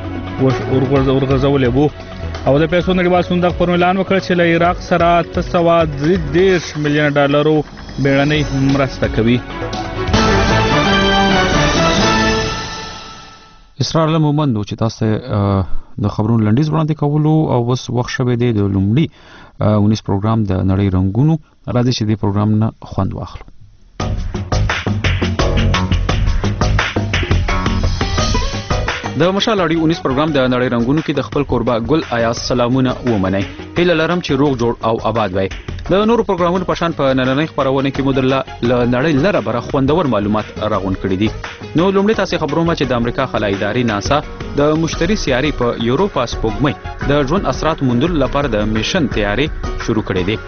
ورغځولې وو او د پیسو نړیوال صندوق پر اعلان وکړ چې له عراق سره $310 ملیون بیړنۍ مرسته کوي. اسرار علم مومند چې تاسو د خبرونو لنډیز وړاندې کولو او اوس وخت شوی دی د لومړي 19 پروګرام د نړۍ رنگونو راځي چې د پروګرام نه خوند واخلو. د مشال اړي 19 پروګرام د نړۍ رنگونو کې د خپل قربا ګل آیاز سلامونه ومنئ. هیله لرم چې روغ جوړ او آباد وای. د نورو پروګرامونو په شان په نننۍ خبرونه کې مدرله ل نړۍ لره بره خوندور معلومات راغون کړي دي. نو لومړی تاسو خبرومه چې د امریکا خلای ادارې ناسا د مشتري سیاري په یوروپا سپوږمۍ د ژوند اثرات موندلو لپاره د میشن تیاری شروع کړي دي.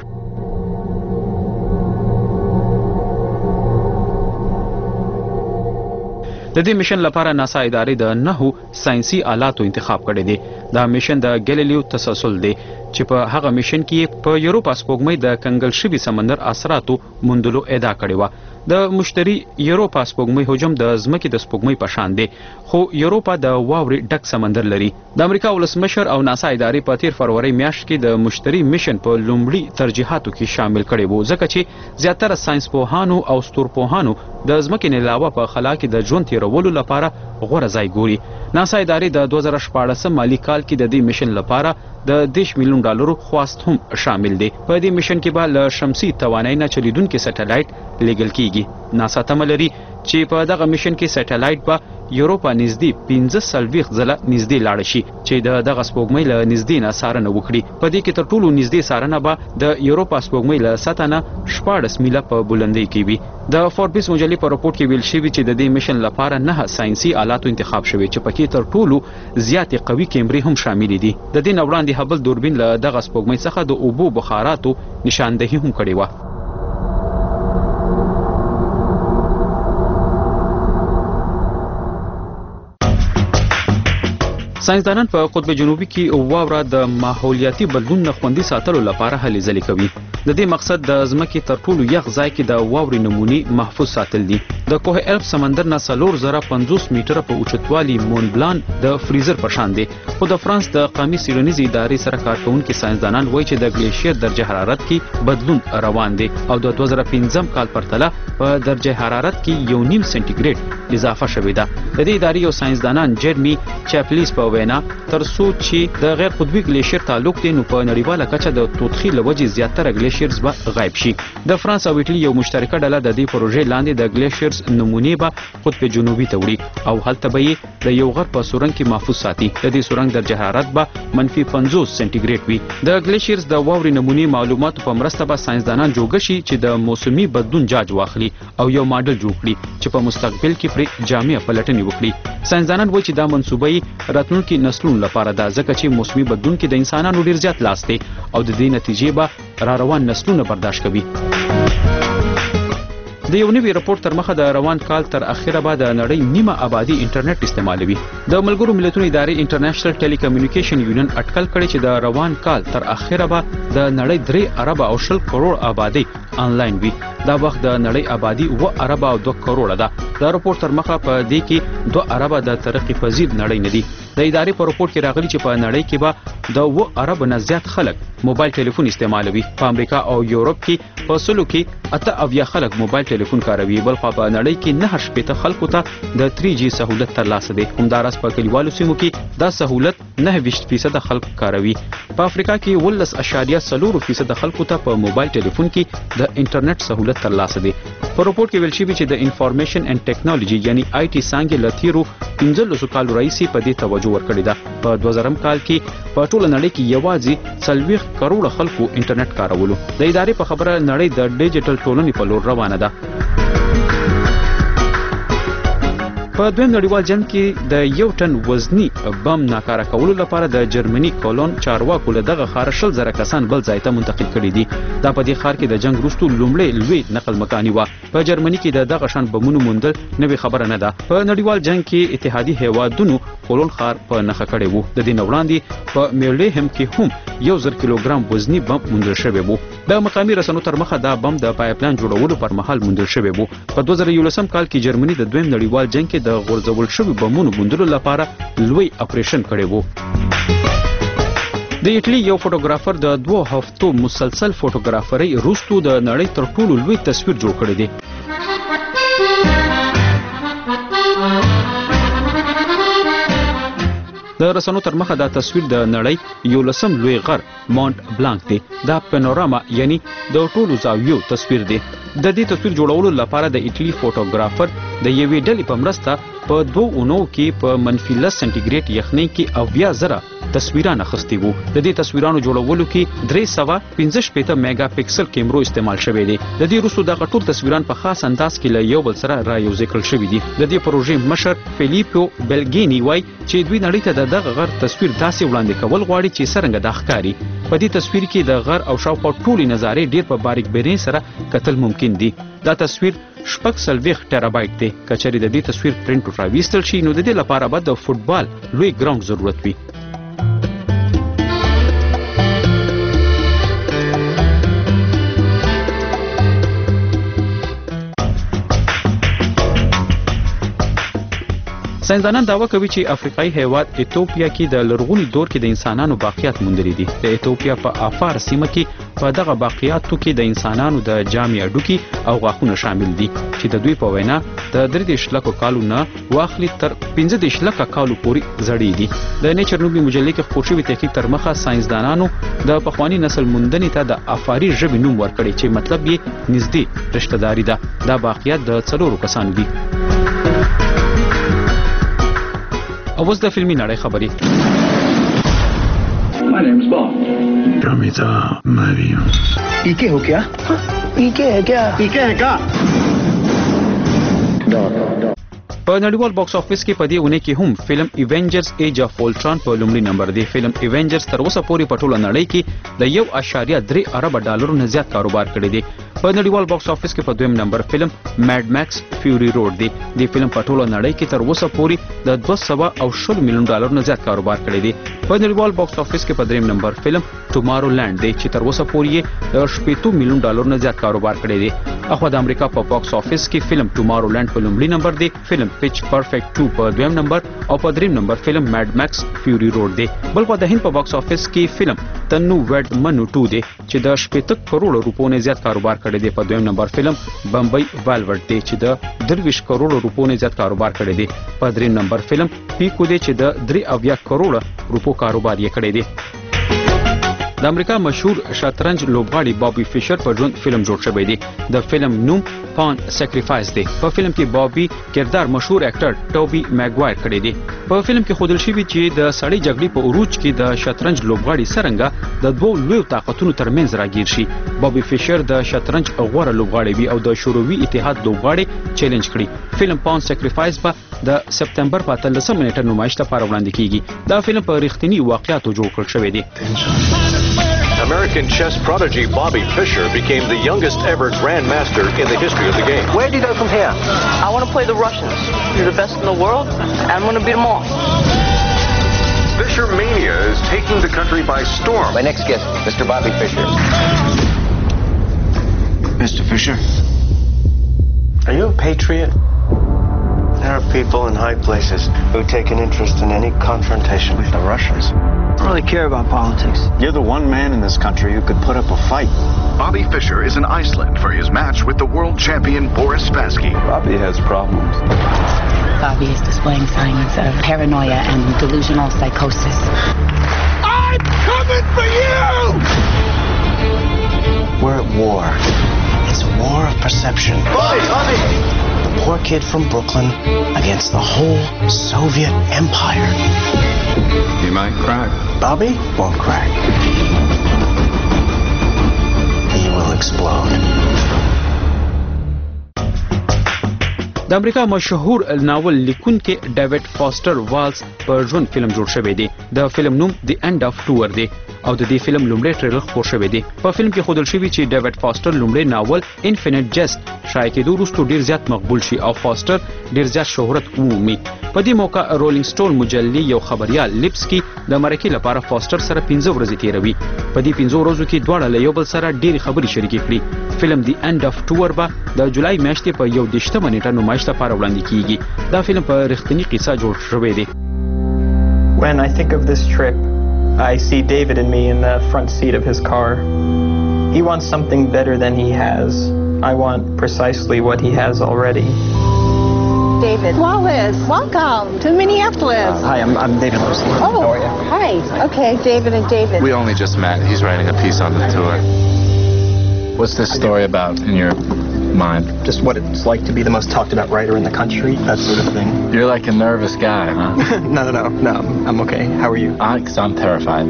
د دې میشن لپاره ناسا ادارې د 9 ساينسي آلاتو انتخاب کړي دي. دا میشن د ګلیلیو تسلسل دی چې په هغه میشن کې په یوروپا سپوږمۍ د کنګل شوي سمندر اثراتو موندلو ادعا کړې وه. د مشتري یوروپا سپوږمۍ حجم د ځمکې د سپوږمۍ په شان دی خو یوروپا د واورې ډک سمندر لري. د امریکا ولسمشر او ناسا ادارې په 13 فروری میاشت کې د مشتري میشن په لومړي ترجیحاتو کې شامل کړي وو ځکه چې زیاتره ساينس پوهانو او ستورپوهانو د ځمکې نه علاوه په خلا کې د ژوند تیرولو لپاره غوره ځای ګوري. ناسا ادارې د 2014 مالی کال کې د دې میشن لپاره د $10 ملیون خواست هم شامل دي. په دې میشن کې به له شمسي توانایي نه چلیدونکي سټلایټ لیږل کیږي. ناسا تمه لري چې په دغه میشن کې سټلایټ به یوروپا نږدې 15 ځله نږدې لاړ شي چې دغه سپوږمۍ له نږدې نه څارنه وکړي. په دې کې تر ټولو نږدې څارنه به د یوروپا سپوږمۍ له سطح نه 14 میله په بلندۍ کې وي. د فوربس مجلې په راپورټ کې ویل شوی چې د دې میشن لپاره 9 ساينسي آلاتو انتخاب شوی چې پکې تر ټولو زیاتې قوي کیمرې هم شامل دي. د دې نه وړاندې هبل دوربین له دغه سپوږمۍ څخه د اوبو بخاراتو نشاندهي هم کړې وه. ساينسدانان په قطب جنوبي کې واوره د ماحولیاتي بدلون نه خوندي ساتلو لپاره هلې ځلې کوي. د دې مقصد د ځمکې تر ټولو یخ ځای کې د واورې نمونې محفوظ ساتل دي. د کوه الپ سمندر نه 4050 میټره په اوچتوالي مون بلان د فریزر په شان دی. خو د فرانس د قومي څېړنیزې ادارې سره کارکونکي ساينسدانان وایي چې د ګلیشیر درجه حرارت کې بدلون روان دی او د 2015 کال پرتله په درجه حرارت کې 1.5 سنټیګریډ اضافه شوې ده. د دې ادارې یو ساينسدانان جيرمي چاپلیس په وینا ترڅو چې د غیر قطبي ګلیشیر تعلق دی نو په نړیواله کچه د توتخي لوجې زیاتره ګلیشیرز به غایب شي. د فرانس او ایټالي یو مشترکه ډله د دې پروژې لاندې د ګلیشیرز نمونې به قطب جنوبي ته وړي او هلته به یې د یو غر په سورنګ کې محفوظ ساتي. د دې سورنګ درجه حرارت به -50 سنټیګریډ وي. د ګلیشیرز د واورې نمونې معلوماتو په مرسته به ساينسدانان جوړ شي چې د موسمي بدلون جاج واخلي او یو ماډل جوړ کړي چې په مستقبل کې پر جامع پلټنې وکړي. ساينسدانان وایي چې دا منسوبه راتلونکي نسلونو لپاره ده ځکه چې موسمي بدلون کې د انسانانو ډیر زیات لاس دی او د دې نتیجې به را روان نسلونه برداشت کوي. د یو نوي راپور تر مخه د روان کال تر اخره به د نړۍ نیمه آبادی انټرنیټ استعمالوي. د ملګرو ملتونو ادارې انټرنیشنل ټیلی کمیونیکیشن یونین اټکل کړی چې د روان کال تر اخره به د نړۍ 3 ارب او 10 کروڑ آبادی آنلاین وي. دا وخت د نړۍ آبادی 2 ارب او 2 کروڑ ده. دا راپور تر مخه په دې کې 2 ارب د ترقی پذیر نړۍ نه دي. د ادارې په راپور کې راغلي چې په نړۍ کې به د 2 ارب نه زیات خلک موبایل ټلیفون استعمالوي. په امریکا او یورپ کې په سلو کې 8 خلک موبایل ټلیفون کاروي، بل خو په نړۍ کې 9 خلکو ته د 3G سہولت ترلاسه دی. همداراز په کلیوالو سیمو کې دا سہولت 9% خلک کاروي. په افریقا کې 10.4% خلکو ته په موبایل ټلیفون کې د انټرنیټ سہولت ترلاسه دی. په راپور کې ویل شوی چې د انفارمیشن اینڈ ټیکنالوژي یعنی IT څانګې له تیرو 15 کالو راهیسې په دې توجه ورکړې ده. په 2000 کال کې په ټوله نړۍ کې یوازې 40 کروڑ خلکو انټرنیټ کارولو. د ادارې په خبره نړۍ د ډیجیټل ټولنې په لور روانه ده. په دویم نړیوال جنگ کې د 1 ټن وزني بم ناکاره کولو لپاره د جرمني کولون چارواکو له دغه ښار 10,000 کسان بل ځای ته منتقل کړي دي. دا په دې ښار کې د جنگ وروسته لومړی لوی نقل مکاني وه. په جرمني کې د دغه شان بمونو موندل نوې خبره نه ده. په نړیوال جنگ کې اتحادي هیوادونو کولون ښار په نښه کړی وو. د دې نه وړاندې په میرلهم کې هم 1000 کیلوګرام وزني بم موندل شوی وو. د مقامي رسنیو تر مخه دا بم د پایپلاین جوړولو پر مهال موندل شوی وو. په 2011 کال کې جرمني د دویم نړیوال جنگ کې د غورځول شوی بمونو موندلو لپاره لوی اپریشن کړی وو. د ایټلی یو فوټوګرافر د 2 هفتو مسلسل فوټوګرافرۍ وروسته د نړۍ تر ټولو لوی تصویر جوړ کړی دی. د رسنیو تر مخه دا تصویر د نړۍ 11 لوی غر ماونټ بلانک دی. دا پانوراما یعنی د ټولو زاویو تصویر دی. د دې تصویر جوړولو لپاره د ایټلی فوټوګرافر د یوې ډلې په مرسته په 2 اونو کې په -10 سنټیګریډ یخنۍ کې 90,000 تصویرونه اخیستي وو. د دې تصویرونو جوړولو کې 315 میگا پکسل کیمرو استعمال شوی دی. د دې وروسته دغه ټول تصویران په خاص انداز کې له یو بل سره رايوځای کړل شوي دي. د دې پروژې مشر فیلیپو بلګینی وایي چې دوی نړۍ ته دغه غر تصویر داسې وړاندې کول غواړي چې څرنګه دا ښکاري. په دې تصویر کې د غر او شاوخوا ټولې نظارې ډیر په باریک بینۍ سره کتل ممکن دي. دا تصویر 6 ټرابایټ دی. کچری د دې تصویر پرنټ راويستل شي نو د دې لپاره به د فوټبال لوی ګراوند ضرورت وي. ساينسدانان دعوا کوي چې افریقایي هیواد ایتوپیا کې د لرغوني دور کې د انسانانو باقیات موندلي دي. د ایتوپیا په افار سیمه کې په دغه باقیاتو کې د انسانانو د جامع هډوکي او غاښونه شامل دي چې د دوی په وینا د 3 کالو نه واخلي تر 15 کالو پورې زړې دي. د نیچر نومي مجلې کې خپور شوی تحقیق تر مخه ساينسدانانو د پخوانی نسل موندنې ته د افاري ژبې نوم ورکړی چې مطلب یې نږدې رشتہ داري ده. دا باقیات د 4 کسانو دي. اوس د فلمي نړۍ خبرې. My name's Bob. Ramita Mario. पीके हो क्या? पीके है क्या? पीके है क्या? په نړیوال باکس افیس کې په دې ونه کې هم فلم ایونجرز ایج اف اولټران په لومړي نمبر دی. فلم ایونجرز تر اوسه پورې په ټوله نړۍ کې د 1.3 ارب ډالرو نه زیات کاروبار کړی دی. په نړیوال باکس افیس کې په دویم نمبر فلم میډ ماکس فیوري روډ دی. د فلم په ټوله نړۍ کې تر اوسه پورې د 220 میلیون ډالر نه زیات کاروبار کړی دی. په نړیوال باکس افیس کې په دریم نمبر فلم ټومارو لینډ دی چې تر اوسه پورې د 80 میلیون ډالر نه زیات کاروبار کړی دی. اخو د امریکا په باکس افیس کې فلم ټومارو لینډ په لومړي نمبر دی، فلم پیچ پرفیکټ 2 په دویم نمبر او په دریم نمبر فلم میډ ماکس فیوري روډ دی. بل خو د هند په باکس افیس کې فلم تنو وډ منو 2 دی چې د 80 کروڑ روپو نه زیات کاروبار کړی دی. په دویم نمبر فلم بمبئی والورد دی چې د 23 کروڑ روپو نه زیات کاروبار کړی دی. په دریم نمبر فلم پیکو دی چې د 83 کروڑ روپو کاروبار یې کړی دی. د امریکا مشهور شطرنج لوبغاړي بابي فیشر په ژوند فلم جوړ شوی دی. د فلم نوم پان سیکریفایس دی. په فلم کې بابي کردار مشهور اکټر ټوبي میګوایر کړی دی. په فلم کې ښودل شوی چې د سړی جګړې په عروج کې د شطرنج لوبغاړي څرنګه د دوو لویو طاقتونو ترمنځ راګیر شي. بابي فیشر د شطرنج غوره لوبغاړی وي او د شوروي اتحاد لوبغاړي چیلنج کړي. فلم پان سیکریفایس په د سپتمبر په 13 نیټه نمایش ته وړاندې کیږي. دا فلم په رښتینی واقعیاتو جوړ کړل شوی دی. American chess prodigy Bobby Fischer became the youngest ever grandmaster in the history of the game. Where do you go from here? I want to play the Russians. They're the best in the world, and I'm going to beat them all. Fischer mania is taking the country by storm. My next guest, Mr. Bobby Fischer. Mr. Fischer? Are you a patriot? There are people in high places who take an interest in any confrontation with the Russians. I don't really care about politics. You're the one man in this country who could put up a fight. Bobby Fischer is in Iceland for his match with the world champion Boris Spassky. Bobby has problems. Bobby is displaying signs of paranoia and delusional psychosis. I'm coming for you! We're at war. It's a war of perception. Bobby! The poor kid from Brooklyn against the whole Soviet Empire. He might crack. Bobby won't crack. He will explode. د امریکا مشهور ناول لیکونکي ډیوډ فاستر والز په ژوند فلم جوړ شوی دی. د فلم نوم دی اینډ اف ټور دی او د دې فلم لومړی ټریلر خپور شوی دی. په فلم کې ښودل شوی چې ډیوډ فاستر لومړی ناول انفینټ جست شایع کېدو وروسته ډیر زیات مقبول شي او فاستر ډیر زیات شهرت ومومي. په دې موقع رولینګ سټون مجلې یو خبريال لیپسکی د مرکې لپاره فاستر سره 15 ورځې تیروي. په دې 15 ورځو کې دواړه له یو بل سره ډېری خبرې شریکې کړي. فلم دی اینډ اف ټور به د جولای میاشتې په 21 نیټه نمایش ته وړاندې کیږي. دا فلم په رښتینی قصه جوړ شوی دی. When I think of this trip, I see David and me in the front seat of his car. He wants something better than he has. I want precisely what he has already. David Wallace, welcome to Minneapolis. Hi, I'm David Lucy. Oh, how are you? Hi. Okay, David and David. We only just met. He's writing a piece on the tour. What's this story about in your mind? Just what it's like to be the most talked about writer in the country, that sort of thing. You're like a nervous guy, huh? No, I'm okay. How are you? Because I'm terrified.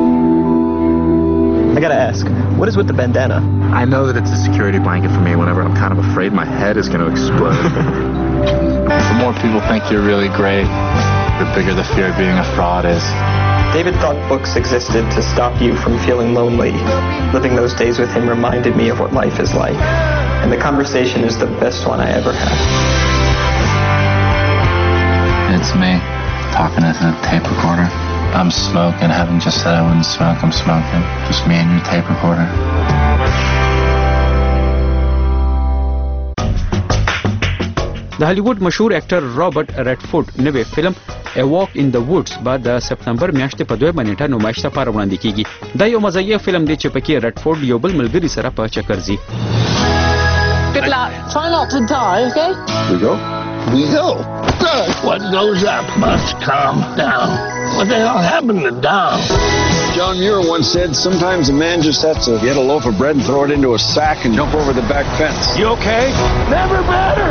I gotta ask, what is with the bandana? I know that it's a security blanket for me whenever I'm kind of afraid my head is going to explode. The more people think you're really great, the bigger the fear of being a fraud is. David thought books existed to stop you from feeling lonely. Living those days with him reminded me of what life is like. And the conversation is the best one I ever had. It's me, talking to the tape recorder. I'm smoking. I haven't just said I wouldn't smoke. I'm smoking. Just me and your tape recorder. د هالیوډ مشهور اکټر رابرټ ریډفورد نوې فلم A Walk in the Woods بعد د سپتمبر میاشتې په 2 نیټه نمایش ته وړاندې کیږي. دا یو مزاحیه فلم دی چې پکې ریډفورد یو بل ملګری سره په چکر ځي. Good luck. Try not to die, okay? We go? We go. What goes up must come down. What the hell happened to down? John Muir once said, sometimes a man just has to get a loaf of bread and throw it into a sack and jump over the back fence. You okay? Never better.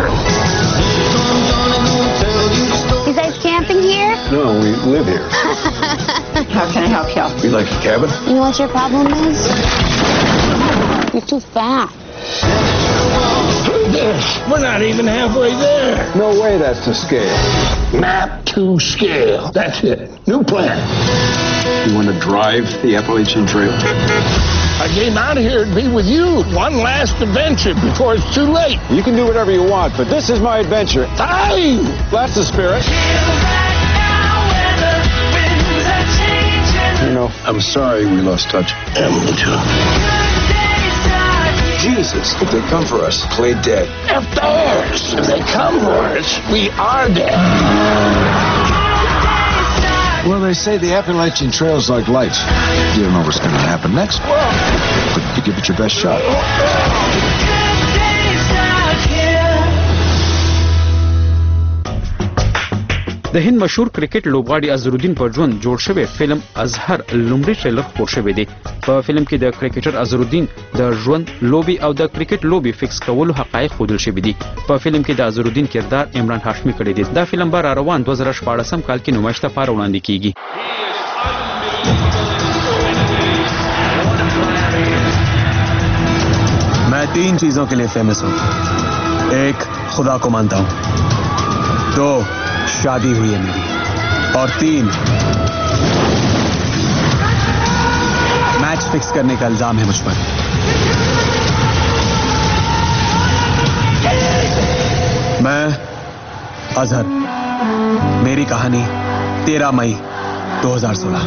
You guys camping here? No, we live here. How can I help you? We like a cabin. You know what your problem is? You're too fat. Screw this. We're not even halfway there. No way that's to scale. Map to scale. That's it. New plan. You want to drive the Appalachian Trail? I came out here to be with you. One last adventure before it's too late. You can do whatever you want, but this is my adventure. Aye! That's the spirit. You know, I'm sorry we lost touch. Yeah, me too. Jesus, if they come for us, play dead. If they come for us, we are dead. Well, they say the Appalachian Trail's like life. You don't know what's going to happen next, but you give it your best shot. د هند مشهور کرکټ لوبغاړي اظهرالدین پر ژوند جوړ شوی فلم اظهر لومړی ټریلر خپور شوی دی. په فلم کې د کرکټر اظهرالدین د ژوند لوبي او د کرکټ لوبي فکس کولو حقایق ښودل شوي دي. په فلم کې د اظهرالدین کردار عمران هاشمي کړی دی. دا فلم به روان 2014 کال کې نمایش لپاره وړاندې کیږي. मैं 3 चीजों के लिए फेमस हूँ. 1 खुदा को मानता हूँ. 2 शादी हुई है मेरी. और 3 मैच फिक्स करने का इल्जाम है मुझ पर. मैं अजहर. मेरी कहानी 13 मई 2016.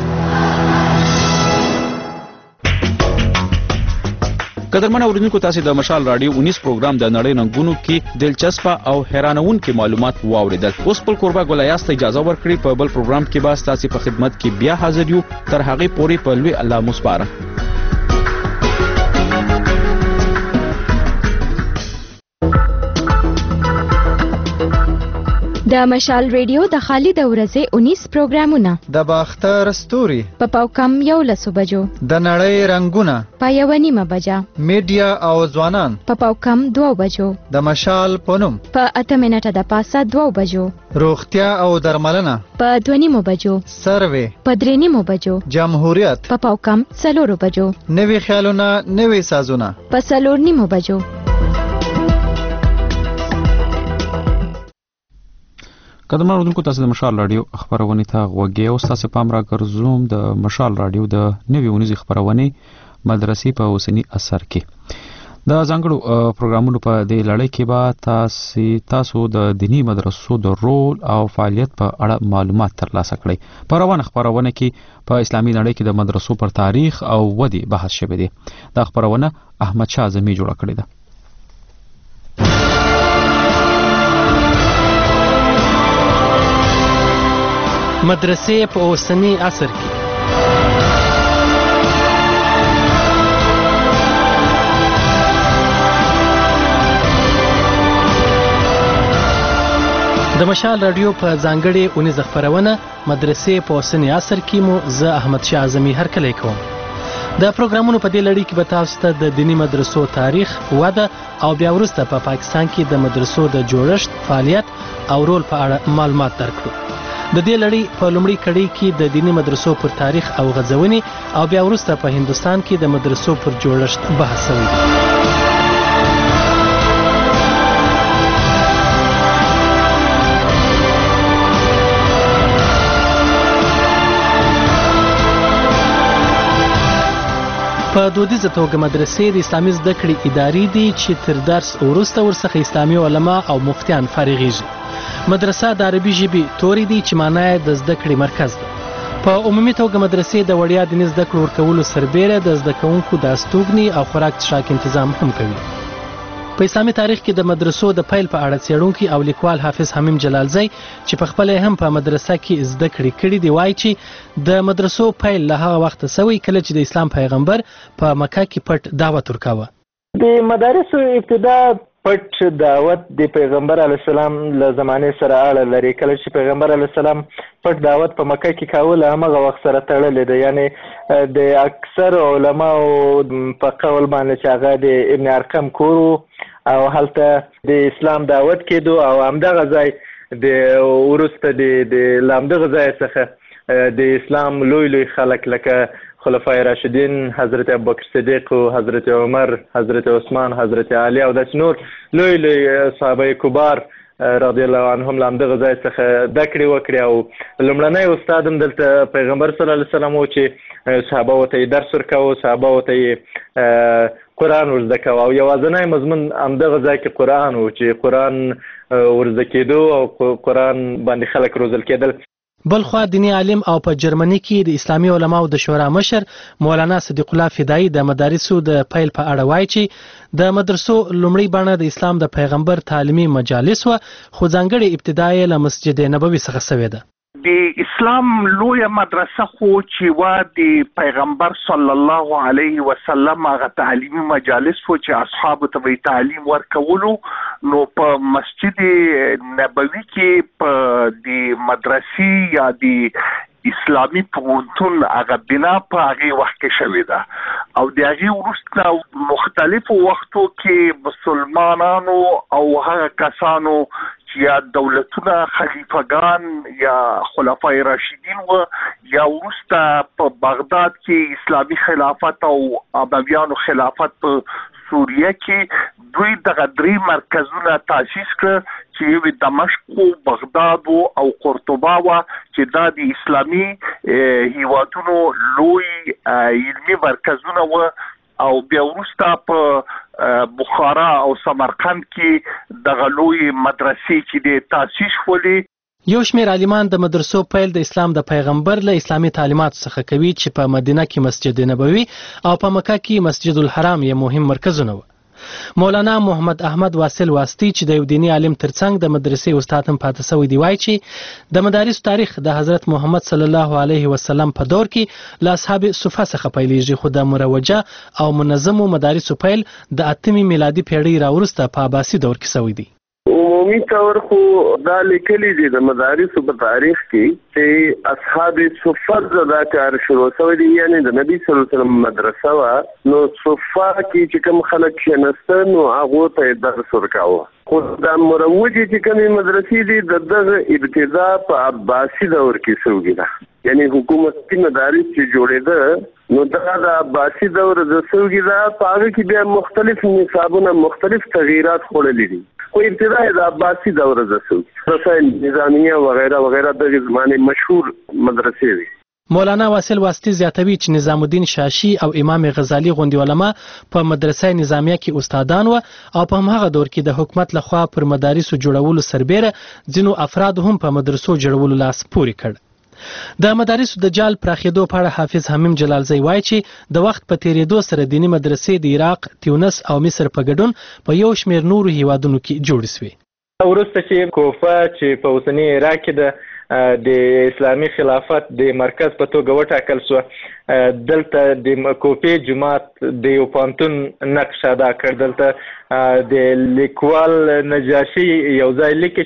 قدرمن اوریدونکو تاسو د مشال رادیو 19 پروګرام د نړۍ رنګونو کې دلچسپ او حیرانونکي معلومات واوریدل. اوس په قربا ګولایاست اجازه ورکړي په بل پروګرام کې به تاسو په خدمت کې بیا حاضر یو. تر هغه پورې په لوی الله مسپاره. د مشال ریډیو د خالد ورځې 19 پروګرامونه د باختر ستوري په پاوکم 11 بجو د نړۍ رنگونه په 1:30 بجه میډیا او ځوانان په پاوکم 2 بجو د مشال پونم په 8 منټه د پاسه 2 بجو روغتیا او درملنه په 2:30 بجو سروې په 3:30 بجو جمهوریت په پاوکم 4 بجو نوې خیالونه نوې سازونه په 4:30 بجو. قدرمن اوریدونکو تاسو د مشال رادیو خبرونه ته غوږی او تاسو پام را ګرځوم د مشال رادیو د نوې ونیزي خبرونه مدرسې په اوسنی اثر کې د ځانګړو پروګرامونو په دې لړۍ کې به تاسو د دینی مدرسو د رول او فعالیت په اړه معلومات ترلاسه کړئ. په روانه خبرونه کې په اسلامي نړۍ کې د مدرسو پر تاریخ او ودې بحث شوی دی. دا خبرونه احمد شاه اعظمي جوړه کړې ده. مدرسې په اوسنی عصر کې د مشال رادیو په ځانګړې اونیزه خبرونه مدرسې په اوسنی عصر کې مو زه احمد شاه اعظمي هرکلی کوم. د پروګرامونو په دې لړۍ کې به تاسو ته د دینی مدرسو تاریخ، وده او بیا وروسته په پاکستان کې د مدرسو د جوړښت، فعالیت او رول په اړه معلومات درکړو. د دې لړۍ په لومړۍ کړۍ کې د دینی مدرسو پر تاریخ او غځونې او بیا وروسته په هندستان کې د مدرسو پر جوړښت بحث شوی دی. په دودیزه توګه مدرسې د اسلامي زده کړې ادارې دي چې تر درس وروسته ورڅخه اسلامي علما او مفتیان فارغېږي. مدرسه د عربي ژبې توري دي چې معنی یې د زده کړې مرکز ده. په عمومي توګه مدرسې د وړیا دیني زده کړو ورکولو سربیره د زده کوونکو د استوګنې او خوراک څښاک تنظیم هم کوي. په اسلامي تاریخ کې د مدرسو د پیل په اړه څېړونکی او لیکوال حافظ حمیم جلالزی چې په خپله هم په مدرسه کې زده کړې کړي دي وایي چې د مدرسو پیل له هغه وخته سوی کله چې د اسلام پیغمبر په مکه کې پټ دعوت ورکاوه. د مدارسو ابتدا پټ دعوت د پیغمبر علیه السلام له زمانې سره اړه لري. کله چې پیغمبر علیه السلام پټ دعوت په مکه کې کاوه له همغه وخت سره تړلی دی. یعنې د اکثر علماو په قول باندې چې هغه د ابن ارقم کور او هلته د اسلام دعوت کېدو او همدغه ځای د وروسته د همدغه ځای څخه د اسلام لوی خلک لکه خلفای راشدین، حضرت ابوبکر صدیق و حضرت عمر، حضرت عثمان، حضرت علی او داسې نور لوی صحابه کبار رضی الله عنهم له همدغه ځای څخه زده کړې وکړې او لومړنی استاد هم دلته پیغمبر صلی الله علیه وسلم و چې صحابه ورته یې درس ورکاوه، صحابه ورته یې قرآن ورزده کوه او یوازینی مضمون همدغه ځای کې قرآن و چې قرآن ورزده کېدو او قرآن باندې خلک روزل کېدل. بلخوا دینی عالم او په جرمني کې د اسلامي علماو د شورا مشر مولانا صدیق الله فدایی د مدارسو د پیل په اړه وایي چې د مدرسو لومړی بڼه د اسلام د پیغمبر تعلیمي مجالس و، خو ځانګړې ابتدا یې له مسجد نبوي څخه شوې ده. د اسلام لویه مدرسه خو چې وا د پیغمبر صلی الله علیه وسلم هغه تعلیمي مجالس و چې اصحابو ته وی تعلیم ورکولو، نو په مسجد نبوي کې په د مدرسې یا د اسلامي پوهنتون هغه بنا په هغې وخت کې شوې ده او د هغې وروسته مختلفو وختو کې مسلمانانو او هغه کسانو یا دولتونه خلیفګان یا خلفای راشدین و یا وروسته په بغداد کې اسلامي خلافت او امویانو خلافت په سوریه کې دوی دغه درې مرکزونه تاسیس کړ چې یو دمشق و، بغداد او قرطبه و چې دا د اسلامي هیوادونو لوی علمي مرکزونه و او بیا وروسته په بخارا او سمرقند کې دغه لوی مدرسې چې د تاسیس شولې. یو شمېر عالمان د مدرسو پیل د اسلام د پیغمبر له اسلامي تعلیماتو څخه کوي چې په مدینه کې مسجد نبوي او په مکه کې مسجد الحرام یې مهم مرکزونه و. مولانا محمد احمد واصل واسطي چې د یو دینی عالم ترڅنګ د مدرسې استاد هم پاتې شوی دی وایي چې د مدارسو تاریخ د حضرت محمد صلی الله علیه وسلم په دور کې له اصحاب صفه څخه پیلېږي، خو د مروجه او منظمو مدارسو پیل د 8 میلادي پیړۍ راوروسته په عباسي دور کې شوی دی. عمومي طور خو دا لیکلي دي د مدارسو په تاریخ کې چې اصحاب صفه دا کار شروع شوی دی، یعنی د نبی صلی الله علیه وسلم مدرسه وا، نو صفه کې چې کوم خلک کېناستل نو هغه ته درس ورکاوه. خو دا مروجه چې کومې مدرسې دي د دغه ابتدا په عباسي دور کې شوې ده، یعنی حکومتي مدارس چې جوړېده نو دا د عباسي دور د شوې ده. په هغه کې بیا مختلف نصابونه مختلف تغییرات خوړلي دي، خو ابتدا د عباسي دور د شوې رسائل نظامیه وغیرہ وغیرہ د زمانه مشهور مدرسې دي. مولانا واصل واسطي زیاتوي چې نظام الدین شاشي او امام غزالی غوندي علما په مدرسې نظامیه کې استادان و او په هماغه دور کې د حکومت لخوا پر مدارسو جوړولو سربېره ځینو افراد هم په مدرسو جوړولو لاس پورې کړ. د مدارسو د جال پراخېدو په اړه حافظ حمیم جلالزی وایي چې د وخت په تیریدو سره دینی مدرسې د عراق، تیونس او مصر په ګډون په یو شمېر نورو هیوادونو کې جوړې شوې. وروسته چې کوفه چې په اوسني عراق کې د اسلامي خلافت د مرکز په توګه وټاکل شو، دلته د کوفې جماعت د یو پوهنتون نقش ادا کړ. دلته د لیکوال نجاشي یو ځای لیکي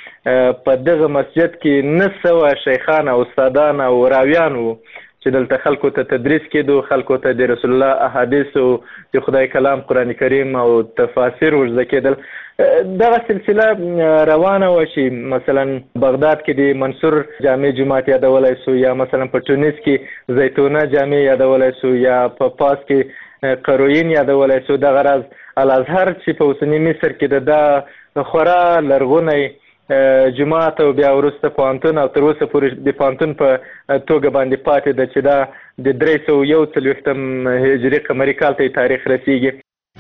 چې په دغه مسجد کې 900 شیخان او استادان او راویان وو چې دلته خلکو ته تدریس کېدو، خلکو ته د رسول الله احادیث او د خدای کلام قرآن کریم او تفاسیر ورزده کېدل. دغه سلسله روانه و چې مثلا بغداد کې د منصور جامع جماعت یادولای سو، یا مثلا په تونس کې زیتونه جامع یادولای سو، یا په پاس کې قروین یادولای سو. دغه راز الازهر چې په اوسني مصر کې د خورا لرغونی جماعت او بیا وروسته پوهنتون او تر اوسه پورې د پوهنتون په توګه باندې پاتې ده چې دا د 341 هجري قمري کال ته تاریخ رسیږي.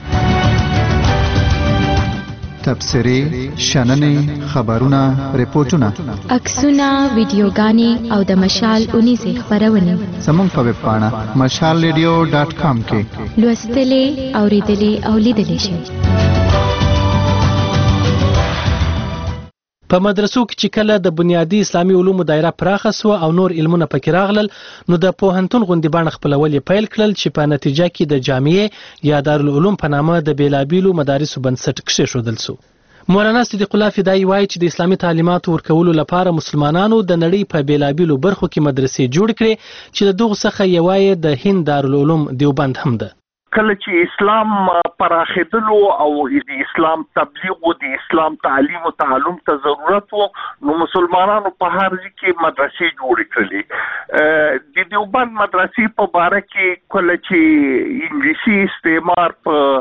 تبصرې، شننې، خبرونه، ریپورتونه، عکسونه، ویډیوګانې او د مشال اونیزې خپرونې زموږ په ویب پاڼه mashalradio.com کې لوستلې، اوریدلې او لیدلې شئ. په مدرسو کې چې کله د بنیادي اسلامي علومو دایره پراخه سوه او نور علمونه پکې راغلل، نو د پوهنتون غوندې بڼه خپلول یې پیل کړل چې په نتیجه کې د جامعې یا دارالعلوم په نامه د بېلابېلو مدارسو بنسټ کېښودل سو. مولانا صدیق الله فدایی وایي چې د اسلامي تعلیماتو ورکولو لپاره مسلمانانو د نړۍ په بېلابېلو برخو کې مدرسې جوړ کړې چې د دغو څخه یوه یې د هند دارالعلوم دیوبند هم ده. کله چې اسلام پراخېدلو او د اسلام تبلیغ او د اسلام تعلیم او تعلم ته ضرورت و، نو مسلمانانو په هر ځای کې مدرسې جوړې کړلې. د دیوبند مدرسې په باره کې کله چې انګلیسي استعمار په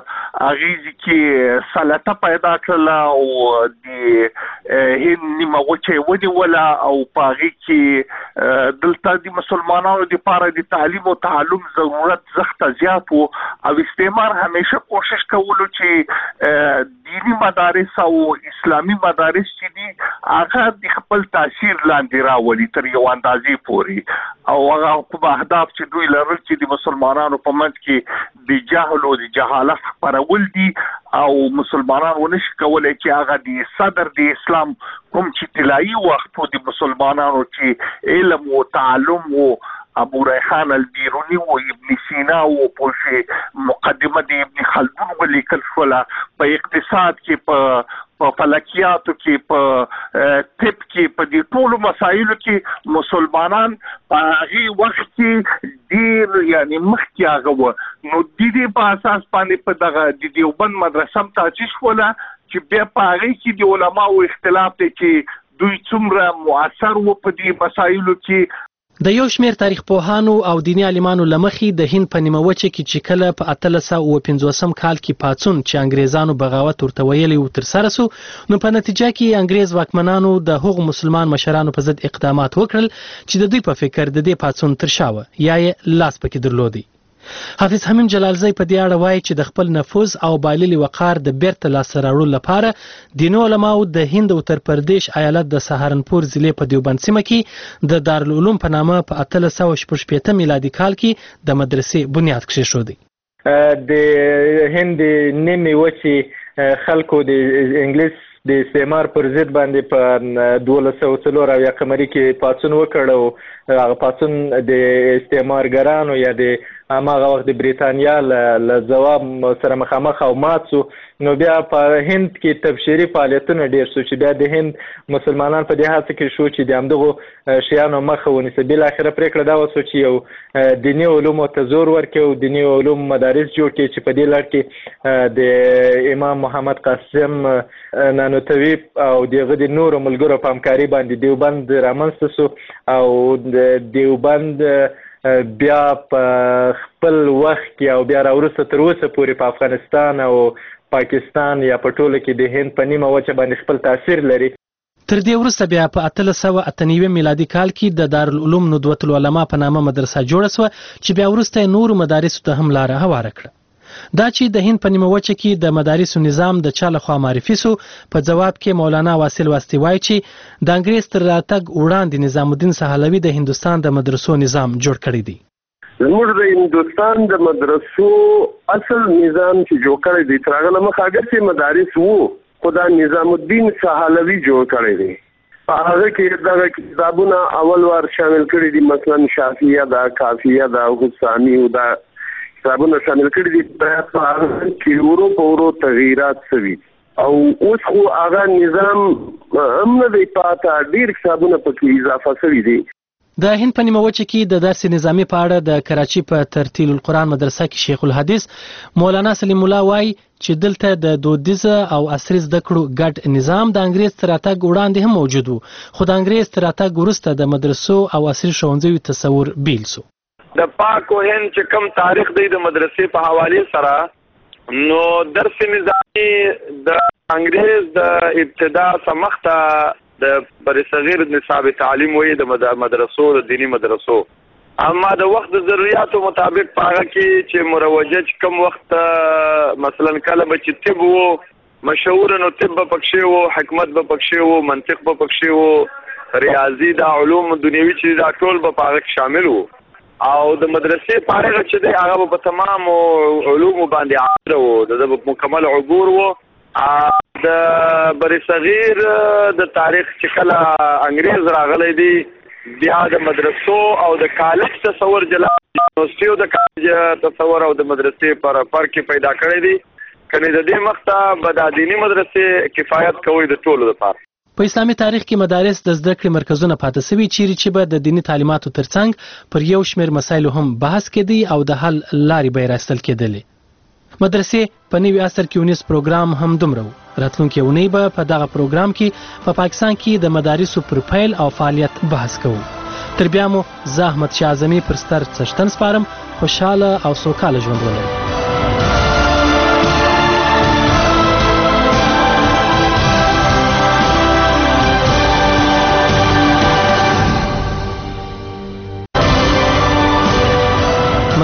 اغیزي کې سلطه پیدا کړله او د هند نیمه وچه ونیوله او په هغې کې دلته د مسلمانانو دپاره د تعلیم او تعلم ضرورت زښته زیات و او استعمار همیشه کوشش کولو چې دینی مدارس او اسلامي مدارس چې دي هغه د خپل تاثیر لاندې راولي تر یو اندازې پورې او هغه کوم اهداف چې دوی لرل چې د مسلمانانو په منځ کې د جهل او د جهالت خپرول دي او مسلمانان ونشي کولای چې هغه د صدر د اسلام کوم چې طلایي وخت د مسلمانانو چې علم او تعلم او ابو ریحان البیرونی و ابن سینا و پوشه مقدمه د ابن خلدون ولیکل شوله په اقتصاد کې په فلکیاتو کې په طب کې په دې ټولو مسایلو کې مسلمانان په هغه وخت کې ډیر یعنی مخکې هغه و نو د دې په اساس باندې په دغه د دیوبند مدرسه تاسیس ولا چې بیا په هغه کې د علماو اختلاف دی چې دوی څومره مؤثر و په دې مسایلو کې د یو شمیر تاریخ پوهانو او دینی عالمانو لمخې د هند په نیمه وچه کې چې کله په 1850 کال کې پاڅون چې انګریزانو بغاوت ورته ویلی و ترسره سو نو په نتیجه کې انګریز واکمنانو د هغو مسلمان مشرانو په ضد اقدامات وکړل چې د دوی په فکر د دې پاڅون تر شا و یا یې لاس پکې درلودی. حافظ حمیم جلالزی په دې اړه وایي چې د خپل نفوذ او بایللي وقار د بیرته لاسته راوړلو لپاره دیني علماو د هند او اتر پردیش ایالت د سهارنپور ضلع په دیوبند سیمه کې د دارالعلوم په نامه په 1866 میلادي کال کې د مدرسې بنیاد کېښودی. د هند نیمې وچې خلکو د انګلیس د استعمار پر ضد باندې په 1204 یا قمري کې پاڅون وکړ او هغه پاڅون د استعمارګرانو یا د هغه وخت د بریتانیا له ځواب سره مخامخ او مات سو نو بیا په هند کې تبشیري فعالیتونه ډیر سو چې بیا د هند مسلمانان په دې هڅه کې شو چې د همدغو شیانو مخه ونیسي. بالاخره پریکړه دا وسو چې یو دیني علومو ته زور ورکړي او دیني علوم مدارس جوړ کړي چې په دې لړ کې د امام محمد قاسم نانوتوي او دغه د نورو ملګرو په همکاري باندې دیوبند رامنځته سو او د دیوبند بیا په خپل وخت کې او بیا راوروسته تر اوسه پورې په افغانستان او پاکستان یا په ټوله کې د هند په نیمه وچه باندې خپل تاثیر لري. تر دې وروسته بیا په 1898 میلادي کال کې د دارالعلوم ندوة العلماء په نامه مدرسه جوړه شوه چې بیا وروسته نورو مدارسو ته هم لاره هواره کړه. دا چې د هند په نیمه وچه کې د مدارسو نظام د چا لخوا معرفي سو په جواب کې مولانا واصل واسطي وایي چې د انګریز تر راتګ وړاندې نظام الدین سهلوي د هندوستان د مدرسو نظام جوړ کړی دی. زموږ د هندوستان د مدرسو اصل نظام چې جوړ کړی دی تر هغه مخکې هغه مدارس وو خو دا نظام الدین سهلوي جوړ کړی دی. په هغه کې دغه کتابونه اول وار شامل کړي دي مثلا شافعیه دا کافیه دا حسانی او دا کتابونه شامل کړي دي په هغه کې ورو تغییرات شوي او اوس خو هغه نظام هم نه دی پاته ډېر کتابونه پکې اضافه شوي دي. د هند په نیمه وچه کې د درس نظامی په اړه د کراچي په ترتیل القرآن مدرسه کې شیخ الحدیث مولانا سلیم الله وایي چې دلته د دودیزه او عصري زده کړو ګډ نظام د انګریز تر راتګ وړاندې هم موجود و خو د انګریز تر راتګ وروسته د مدرسو او عصري ښوونځیو تصور بیل سو. د پاک او هند چې کوم تاریخ دی د مدرسې په حواله سره نو درس نظامی د انګریز د ابتدا سمخته د برصغیر نصاب تعلیم وې د مدرسو د دینی مدرسو اما د وخت د ضرورتو مطابق پاره کې چې مروجه کم وخت مثلا کله چې طب وو مشهور نو طب پکښې وو حکمت به پکښې وو منطق به پکښې وو ریاضي د علوم دنیوي چې دا ټول به پاره شامل وو او د مدرسې پاره چې د هغه په تمام علوم باندې عادت وو د مکمل عبور وو د برصغیر د تاریخ چې کله انګریز راغلی دی بیا د مدرسو او د کالج تصور جلا یونیورسيټو د کالج تصور او د مدرسې پر فرق پیدا کړی دی کني د دې مخته بدادینی مدرسې کفایت کوي د ټولو لپاره. په اسلامي تاریخ کې مدارس د زده کړې مرکزونه پاتې شوي چې به د دینی تعلیماتو ترڅنګ پر یو شمېر مسایلو هم بحث کېدی او د حل لارې به یې راایستل کېدلې. مدرسې په نوي عصر کې ونیس پروګرام هم دومره و. راتلونکې اونۍ به په دغه پروګرام کې په پاکستان کې د مدارسو پر پیل او فعالیت بحث کوو. تر بیا مو زه احمد شاه اعظمي پر ستر څښتن سپارم. خوشحاله او سوکاله ژوند ولرئ.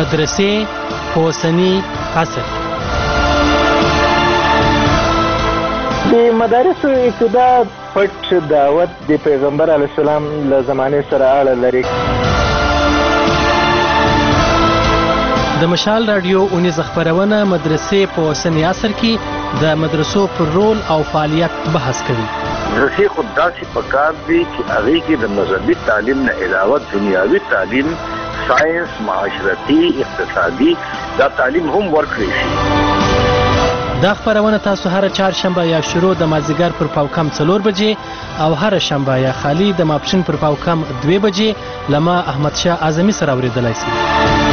مدرسې په اوسني عصر کې. د مدارسو ابتدا پټ دعوت د پیغمبر علیه السلام له زمانې سره اړه لري. د مشال رادیو اونیز خبرونه مدرسې په اوسني عصر کې د مدرسو پر رول او فعالیت بحث کوي. مدرسې خود داسې پکار دي چې هغې کې د مذهبي تعلیم نه علاوه دنیاوي تعلیم، ساینس، معاشرتي، اقتصادي دا تعلیم هم ورکړی شي. دا خبرونه تاسو هر چهارشنبه یا شروع د مازدیګر پر پاوکم 4 بجې او هر شنبه یا خالی د ماپښین پر پاوکم 2 بجې لما احمد شاه اعظمي سره اوریدلای شئ.